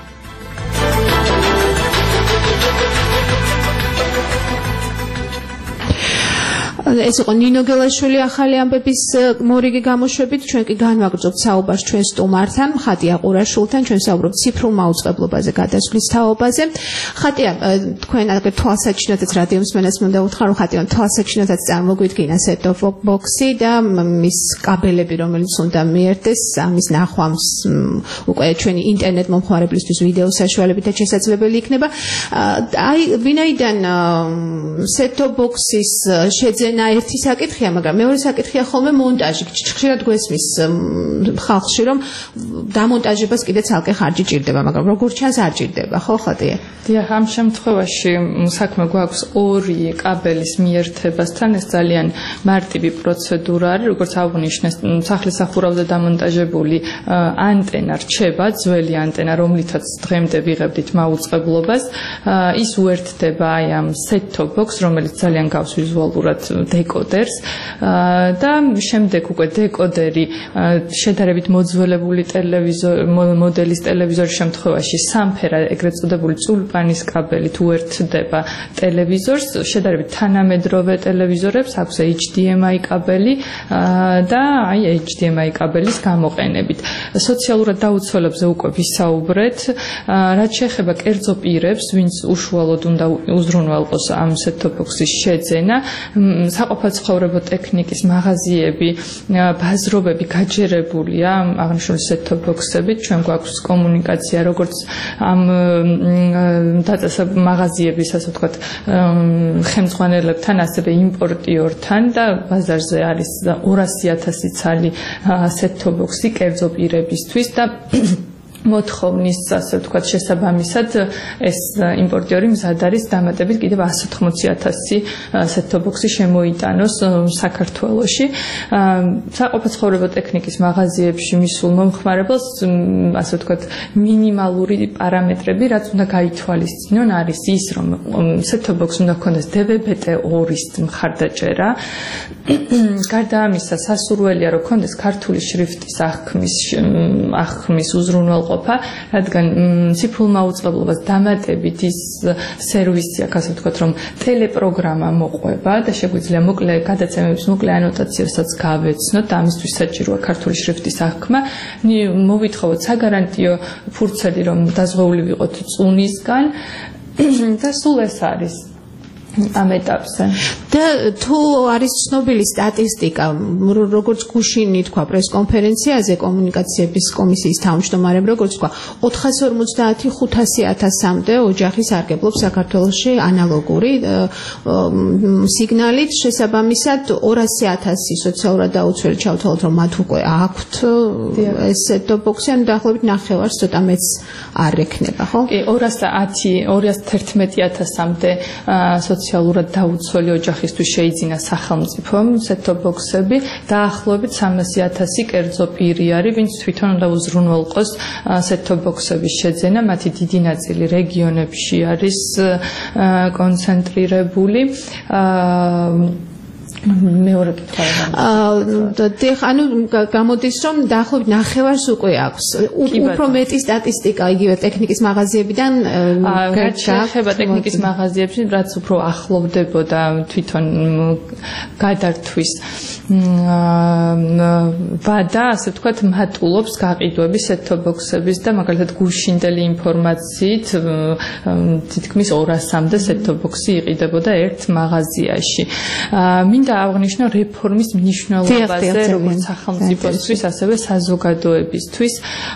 [SPEAKER 2] ეს იყო ნინო გელაშვილი ახალი ამბების მორიგი გამოშვებით. ჩვენ კი განვაგრძობთ საუბარს ჩვენ სტუმართან, ხატია ყურაშვილთან. ჩვენ საუბრობთ ციფრულ მაუწყებლობაზე, გადასulis თაობაზე. ხატია, თქვენ აგერ თვალსაჩინოთაც რადიო მსმენელს მინდა უთხრა, რომ ხატია თვალსაჩინოთაც წარმოგვიდგინა set-top box-ი და მის კაბელები, რომელიც უნდა მიერთდეს, ამის ნახვამს უკვე ჩვენი ინტერნეტ მომხმარებლისთვის ვიდეო საშუალებითაც შესაძლებელი იქნება. აი, ვინაიდან set-top box-ის შეძენა ენა ერთი საკითხია, მაგრამ მეორე საკითხია ხოლმე მონტაჟი. ხშირად გვესმის ხალხში, რომ დამონტაჟებას კიდე ცალკე ხარჯი ჭირდება, მაგრამ როგორც ჩანს არ ჭირდება, ხო ხატია?
[SPEAKER 15] დიახ, ამ შემთხვევაში საქმე გვაქვს ორი კაბელის მიერთებასთან, ეს ძალიან მარტივი პროცედურა არის, როგორც აღნიშნეს, სახლის სახურავზე დამონტაჟებული ანტენა რჩება, ძველი ანტენა, რომლითაც დღემდე ვიღებდით მაუწყებლობას, ის უერთდება აი ამ set-top box, რომელიც ძალიან გავს ვიზუალურად დეკოდერს და შემდეგ უკვე დეკოდერი შედარებით მოძველებული ტელევიზორი მოდელის ტელევიზორის შემთხვევაში სამფერა ეგრეთ წოდებული წულპანის კაბელით უერთდება ტელევიზორს, შედარებით თანამედროვე ტელევიზორებს აქვს H D M I კაბელი და აი H D M I კაბელის გამოყენებით. სოციალურად დაუცველებზე უკვე ვისაუბრეთ, რაც შეეხება კერძო პირებს, ვინც უშუალოდ უნდა უზრუნველყოს ამ set-top box-ის შეძენა, საყოფაცხოვრებო ტექნიკის მაღაზიები, ბაზრობები გაჯერებულია აღნიშნული set-top box-ებით, ჩვენ გვაქვს კომუნიკაცია როგორც ამ დაწესებ მაღაზიების, ასე ვთქვათ, ხელმძღვანელებთან, ასევე იმპორტიორთან და ბაზარზე არის ორასი ათასი ცალი set-top box-ი კერძო პირებისთვის და მოთხოვნის, ასე ვთქვათ, შესაბამისად ეს იმპორტიორი მზად არის დამატებით კიდევ εκατი ოთხმოცი ათასი set-top box-ი შემოიტანოს საქართველოში. საყოფაცხოვრებო ტექნიკის მაღაზიებში მისულ მომხმარებელს, ასე ვთქვათ, მინიმალური პარამეტრები, რაც უნდა გაითვალისწინონ, არის ის, რომ set-top box უნდა ჰქონდეს D V B T ორი მხარდაჭერა. გარდა ამისა, სასურველია, რომ ჰქონდეს ქართული შრიფტის აღქმის აღქმის უზრუნველყოფა, რადგან ციფრულ მაუწყებლობას დამატებით ის სერვისი აქვს, ასე ვთქვათ, რომ ტელეპროგრამა მოყვება და შეგვიძლია მოკლე გადაცემების მოკლე ანოტაციასაც გავეცნოთ და ამისთვის საჭიროა ქართული შრიფტის აღქმა. მოვითხოვოთ საგარანტიო ფურცელი, რომ დაზღვეული ვიყოთ წუნისგან და სულ ეს არის ამ ეტაპზე.
[SPEAKER 2] და თუ არის ცნობილი სტატისტიკა, როგორც გუშინი თქვა პრესკონფერენციაზე კომუნიკაციების კომისიის თავმჯდომარემ, როგორც თქვა, ოთხას ორმოცდაათი ხუთასი ათასამდე ოჯახი სარგებლობს საქართველოში ანალოგური სიგნალით, შესაბამისად ორასი ათასი სოციალურად დაუცველი ჩავთვალოთ, რომ მათ უკვე აქვთ ეს set-top box-ი, ან დაახლოებით ნახევარს ცოტა მეც არ ექნება, ხო?
[SPEAKER 15] კი, ორას თერთმეტი ათასამდე სოციალურად დაუცველი ოჯახისთვის შეიძინა სახელმწიფომ set-top box-ები, დაახლოებით სამასი ათასი კერძო პირი არის, ვინც თვითონ უნდა უზრუნველყოს set-top box-ების შეძენა, მათი დიდი ნაწილი რეგიონებში არის კონცენტრირებული. მეორე კითხვა.
[SPEAKER 2] აა ანუ გამოდის, რომ დაახლოებით ნახევარს უკვე აქვს. უფრო მეტი სტატისტიკა იგივე ტექნიკის მაღაზიებიდან
[SPEAKER 15] რაც შეეხება ტექნიკის მაღაზიებში, რაც უფრო ახლოვდებოდა თვითონ გადართვის ვადა, ასე ვთქვათ, მატულობს გაყიდვების set-top box-ების და მაგალითად გუშინდელი ინფორმაციით თითქმის ორასამდე set-top box-ი იყიდებოდა ერთ მაღაზიაში. მინდა აღნიშნო რეფორმის მნიშვნელობაზე, როგორც სახელმწიფოსთვის, ასევე საზოგადოებისთვის.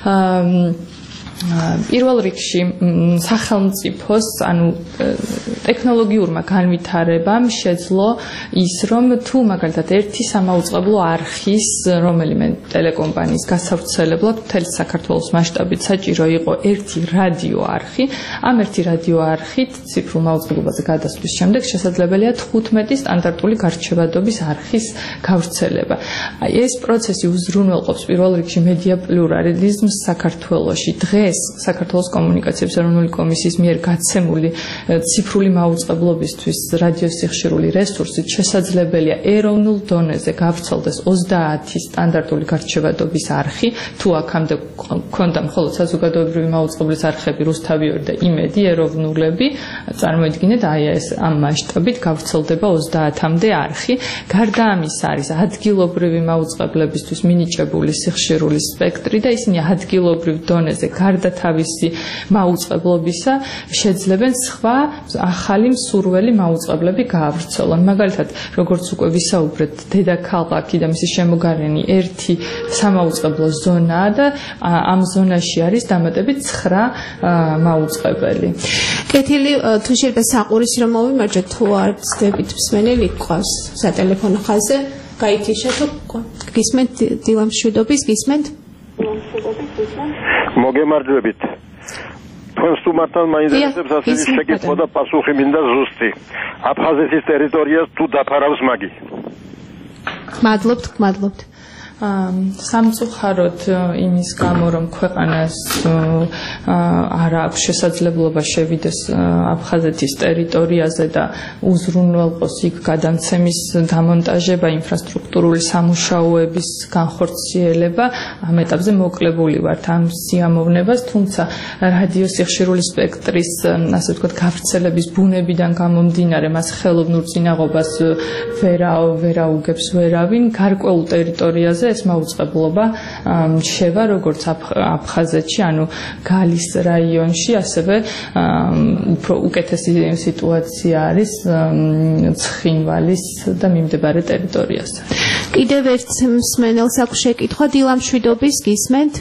[SPEAKER 15] პირველ რიგში სახელმწიფოს, ანუ ტექნოლოგიურმა განვითარებამ შეძლო ის, რომ თუ მაგალითად ერთი სამაუწყებლო არხის, რომელიმე ტელეკომპანიის გასავრცელებლად მთელი საქართველოს მასშტაბით საჭირო იყო ერთი რადიო არხი, ამ ერთი რადიო არხით ციფრულ მაუწყებლობაზე გადასვლის შემდეგ შესაძლებელია თხუთმეტი სტანდარტული გარჩევადობის არხის გავრცელება. აი ეს პროცესი უზრუნველყოფს პირველ რიგში მედია პლურალიზმს საქართველოში. დღეს საქართველოს კომუნიკაციების ეროვნული კომისიის მიერ გაცემული ციფრული მაუწყებლობისთვის რადიოსიხშირული რესურსით შესაძლებელია ეროვნულ დონეზე გავრცელდეს ოცდაათი სტანდარტული გარჩევადობის არხი, თუ აქამდე ქონდა მხოლოდ საზოგადოებრივი მაუწყებლის არხები რუსთავიორი და იმედი ეროვნულები, წარმოიდგინეთ აი ეს ამ მასშტაბით გავრცელდება ოცდაათამდე არხი. გარდა ამისა არის ადგილობრივი მაუწყებლებისთვის მინიჭებული სიხშირული სპექტრი და ისინი ადგილობრივ დონეზე გარდა გარდა თავისი მაუწყებლობისა შეძლებენ სხვა ახალი მსურველი მაუწყებლები გაავრცელონ. მაგალითად, როგორც უკვე ვისაუბრეთ, დედაქალაქი და მისი შემოგარენი ერთი სამაუწყებლო ზონაა და ამ ზონაში არის დამატებით ცხრა მაუწყებელი.
[SPEAKER 2] კეთილი, თუ შეიძლება საყურის რომ მოვიმარჯვეთ, თუ არ ცდებით მსმენელი გყავს სატელეფონო ხაზზე, გაითიშა თუ გისმენთ დილამშვიდობის, გისმენთ?
[SPEAKER 16] მოგემარჯვებით. თქვენ სტუმართან მაინტერესებს ასეთი შეკითხვა და პასუხი მინდა ზუსტი. აფხაზეთის ტერიტორიას თუ დაფარავს მაგი?
[SPEAKER 2] მადლობთ, მადლობთ.
[SPEAKER 15] სამწუხაროდ იმის გამო რომ ქვეყანას არ აქვს შესაძლებლობა შევიდეს აფხაზეთის ტერიტორიაზე და უზრუნველყოს იქ გადამცემის დამონტაჟება, ინფრასტრუქტურული სამუშაოების განხორციელება, ამ ეტაპზე მოკლებული ვართ ამ სიამოვნებას, თუმცა რადიო სიხშირული სპექტრის, ასე ვთქვათ, გავრცელების ბუნებიდან გამომდინარე, მას ხელოვნურ წინაღობას ვერა ვერაუგებს ვერავინ, გარკვეულ ტერიტორიაზე ეს მაუწყებლობა შევა როგორც აფხაზეთში, ანუ გალის რაიონში, ასევე უფრო უკეთესი სიტუაცია არის ცხინვალის და მიმდებარე ტერიტორიაზე.
[SPEAKER 2] კიდევ ერთ მსმენელს აქვს შეკითხვა, დილამშვიდობის, გისმენთ?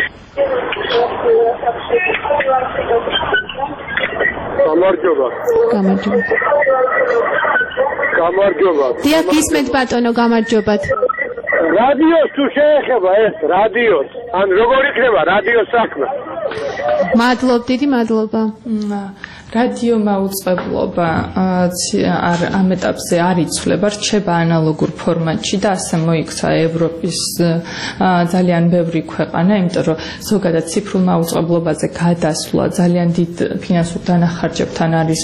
[SPEAKER 16] გამარჯობა.
[SPEAKER 2] გამარჯობა.
[SPEAKER 16] გამარჯობა.
[SPEAKER 2] დიახ, გისმენთ ბატონო, გამარჯობათ.
[SPEAKER 16] რადიოს თუ შეეხება ეს რადიოს, ან როგორ იქნება რადიოს საქმე?
[SPEAKER 2] მადლობ, დიდი მადლობა.
[SPEAKER 15] რადიო მაუწყებლობა ამ ეტაპზე არ იცვლება, რჩება ანალოგურ ფორმატში და ასე მოიქცა ევროპის ძალიან ბევრი ქვეყანა, იმიტომ რომ ზოგადად ციფრულ მაუწყებლობაზე გადასვლა ძალიან დიდ ფინანსურ დანახარჯებთან არის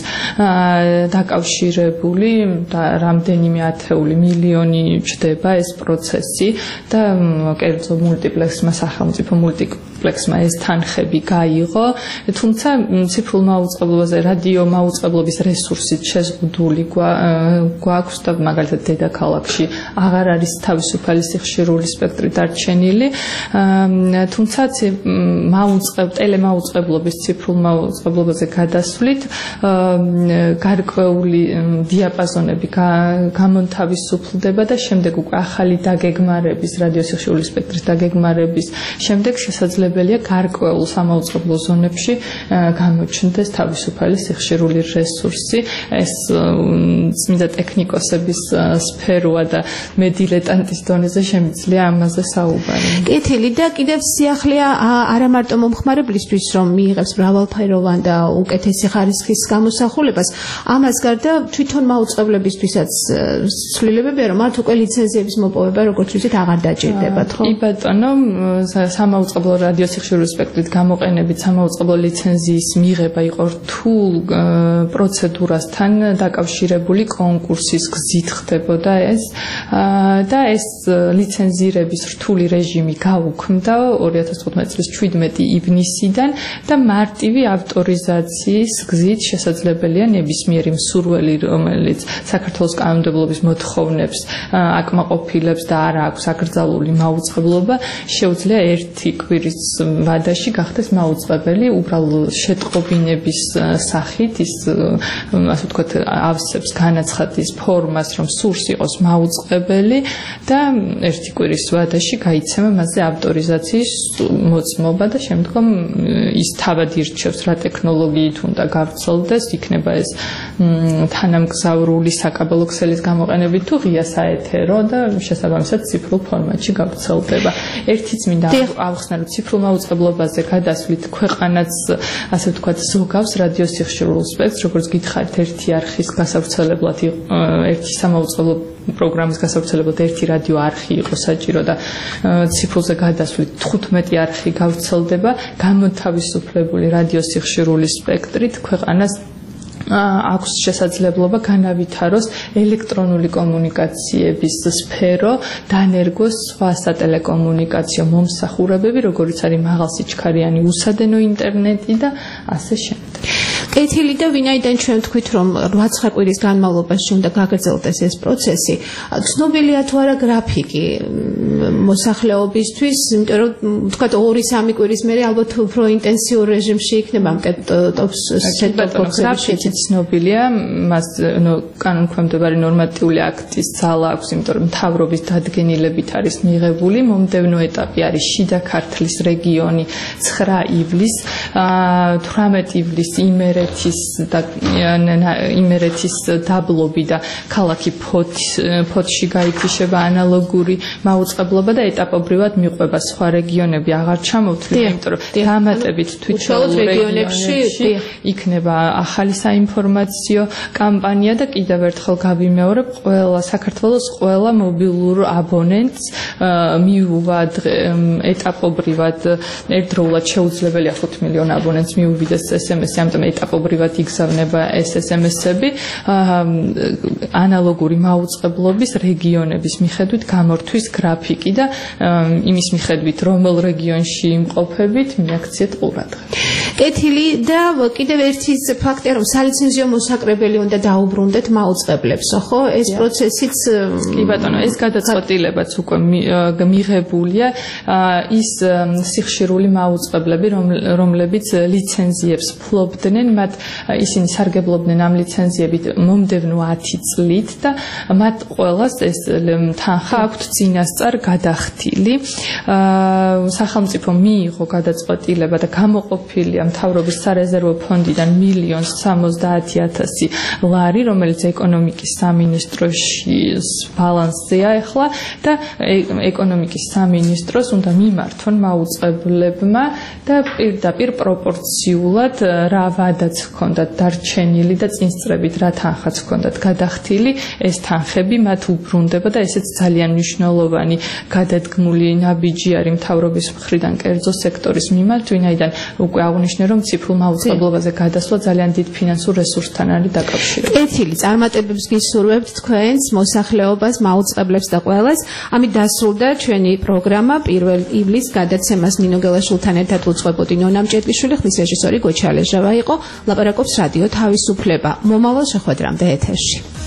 [SPEAKER 15] დაკავშირებული და რამდენიმე ათეული მილიონი ჩდება ეს პროცესი და კერძო მულტიპლექსმა, სახელმწიფო მულტიპლექსმა ეს თანხები გაიღო, თუმცა ციფრულ მაუწყებლობაზე რადიო მაუწყებლობის რესურსით შეზღუდული გვაქვს და მაგალითად დედაქალაქში აღარ არის თავისუფალი სიხშირული სპექტრი დარჩენილი, თუმცა ტელემაუწყებლობის ციფრულ მაუწყებლობაზე გადასვლით გარკვეული დიაპაზონები გამონთავისუფლდება და შემდეგ უკვე ახალი დაგეგმარების, რადიო სიხშირული სპექტრის დაგეგმარების შემდეგ შესაძლებელია გარკვეულ სამაუწყებლო ზონებში გამოჩნდეს თავისუფალი სიხშირული რესურსი. ეს წმინდა ტექნიკოსების სფეროა და მე დილეტანტის დონეზე შემიძლია ამაზე საუბარი.
[SPEAKER 2] კეთილი და კიდევ სიახლეა არა მარტო მომხმარებლისთვის, რომ მიიღებს მრავალფეროვან და უკეთესი ხარისხის გამოსახულებას, ამას გარდა თვითონ მაუწყებლებისთვისაც ცვლილებებია, რომ მათ უკვე ლიცენზიების მოპოვება, როგორც ვიცით, აღარ დაჭირდებათ, ხო?
[SPEAKER 15] კი ბატონო, სამაუწყებლო რადიო სიხშირული სპექტრით გამოყენებით სამაუწყებლო ლიცენზიის მიღება იყო რთულ პროცედურასთან დაკავშირებული კონკურსის გზით ხდებოდა ეს და ეს ლიცენზირების რთული რეჟიმი გაუქმდა ორი ათას თხუთმეტი წლის შვიდმეტი ივნისიდან და მარტივი ავტორიზაციის გზით შესაძლებელია ნებისმიერი მსურველი, რომელიც საქართველოს კანონმდებლობის მოთხოვნებს აკმაყოფილებს და არ აქვს აკრძალული მაუწყებლობა, შეუძლია ერთი კვირის ვადაში გახდეს მაუწყებელი, უბრალოდ შეტყობინების სახით ის, ასე ვთქვათ, ავსებს განაცხადის ფორმას, რომ სურს იყოს მაუწყებელი და ერთი კვირის ვადაში გაიცემა მასზე ავტორიზაციის მოწმობა და შემდგომ ის თავად ირჩევს რა ტექნოლოგიით უნდა გავრცელდეს, იქნება ეს თანამგზავრული საკაბელო ქსელის გამოყენებით თუ ღია საეთერო და შესაბამისად ციფრულ ფორმატში გავრცელდება. ერთიც მინდა ავხსნა, რომ ციფრულ მაუწყებლობაზე გადასვლით ქვეყანაც, ასე ვთქვათ, ზოგავს რადიო სიხშირულ სპექტრს, როგორც გითხარით, ერთი არხის გასავრცელებლად, ერთი სამაუწყებლო პროგრამის გასავრცელებლად ერთი რადიო არხი იყო საჭირო და ციფრულზე გადასვლით თხუთმეტი არხი გავრცელდება, გამოთავისუფლებული რადიო სიხშირული სპექტრით ქვეყანას აქვს შესაძლებლობა განავითაროს ელექტრონული კომუნიკაციების სფერო, დანერგოს სხვა სატელეკომუნიკაციო მომსახურებები, როგორიც არის მაღალსიჩქარიანი უსადენო ინტერნეტი და ასე შემდეგ.
[SPEAKER 2] კეთილი და ვინაიდან ჩვენ თქვით რომ რვა კვირის განმავლობაში უნდა გაგრძელდეს ეს პროცესი, ცნობილია თუ არა გრაფიკი მოსახლეობისთვის, იმიტომ რომ თქვათ ორი სამი კვირის მერე ალბათ უფრო ინტენსიურ რეჟიმში იქნება ტოპს
[SPEAKER 15] გრაფიკი ცნობილია, მას კანონქვემდებარე ნორმატიული აქტის ძალა აქვს, იმიტომ რომ მთავრობის დადგენილებით არის მიღებული, მომდევნო ეტაპი არის შიდა ქართლის რეგიონი ცხრა ივლისს, თვრამეტ ივლისს იმერეთის და იმერეთის დაბლობი და ქალაქი ფოთში გაითიშება ანალოგური მაუწყებლობა და ეტაპობრივად მიყვება სხვა რეგიონები აღარ ჩამოვთვლით, იმიტომ რომ დამატებით თვითშეულ რეგიონებში იქნება ახალი საინფორმაციო კამპანია და კიდევ ერთხელ გავიმეორებ, ყველა საქართველოს ყველა მობილურ აბონენტს მიუვა ეტაპობრივად ერთდროულად შეუძლებელია ხუთ მილიონ აბონენტს მიუვიდეს ეს ემ ესი, ამიტომ ეტაპობრივად იგზავნება ეს ეს ემ ესი-ები ანალოგური მაუწყებლობის რეგიონების მიხედვით გამორთვის გრაფიკი და იმის მიხედვით რომელ რეგიონში იმყოფებით მიაქციეთ ყურადღება.
[SPEAKER 2] კეთილი და კიდევ ერთი ფაქტია რომ სალიცენზიო მოსაკრებელი უნდა დაუბრუნდეთ მაუწყებლებს, ხო? ეს პროცესიც
[SPEAKER 15] კი ბატონო, ეს გადაწყვეტილებაც უკვე მიღებულია, ის სიხშირული მაუწყებლები, რომლებიც ლიცენზიებს ფლობდნენ, მათ ისინი სარგებლობდნენ ამ ლიცენზიებით მომდევნო ათი წლით და მათ ყველას ეს თანხა აქვთ წინასწარ გადახდილი. სახელმწიფო მიიღო გადაწყვეტილება და გამოყოფილია მთავრობის სარეზერვო ფონდიდან მილიონ სამოცდაათი ათასი ლარი, რომელიც ეკონომიკის სამინისტროში ბალანსზეა ახლა და ეკონომიკის სამინისტროს უნდა მიმართონ მაუწყებლებმა და პირდაპირ პროპორციულად რა ვადაც ჰქონდათ დარჩენილი და წინსწრებით რა თანხაც ჰქონდათ გადახდილი, ეს თანხები მათ უბრუნდება და ესეც ძალიან მნიშვნელოვანი გადადგმული ნაბიჯი არის მთავრობის მხრიდან კერძო სექტორის მიმართ, ვინაიდან უკვე აღნიშნე რომ ციფრულ მაუწყებლობაზე გადასვლა ძალიან დიდ ფინანსურ რესურსთან არის დაკავშირებული.
[SPEAKER 2] კეთილი, წარმატებებს გისურვებთ თქვენს მოსახლეობას, მაუწყებლებს და ყველას. ამით დასრულდა ჩვენი პროგრამა პირველ ივლისს გადაცემას ნინო გელაშვილთან ერთად უძღვებოდი ნონა მჭედლიშვილი, ხმის რეჟისორი გოჩა ალეჟავა იყო. ლაპარაკობს რადიო თავისუფლება. მომავალ შეხვედრამდე ეთერში.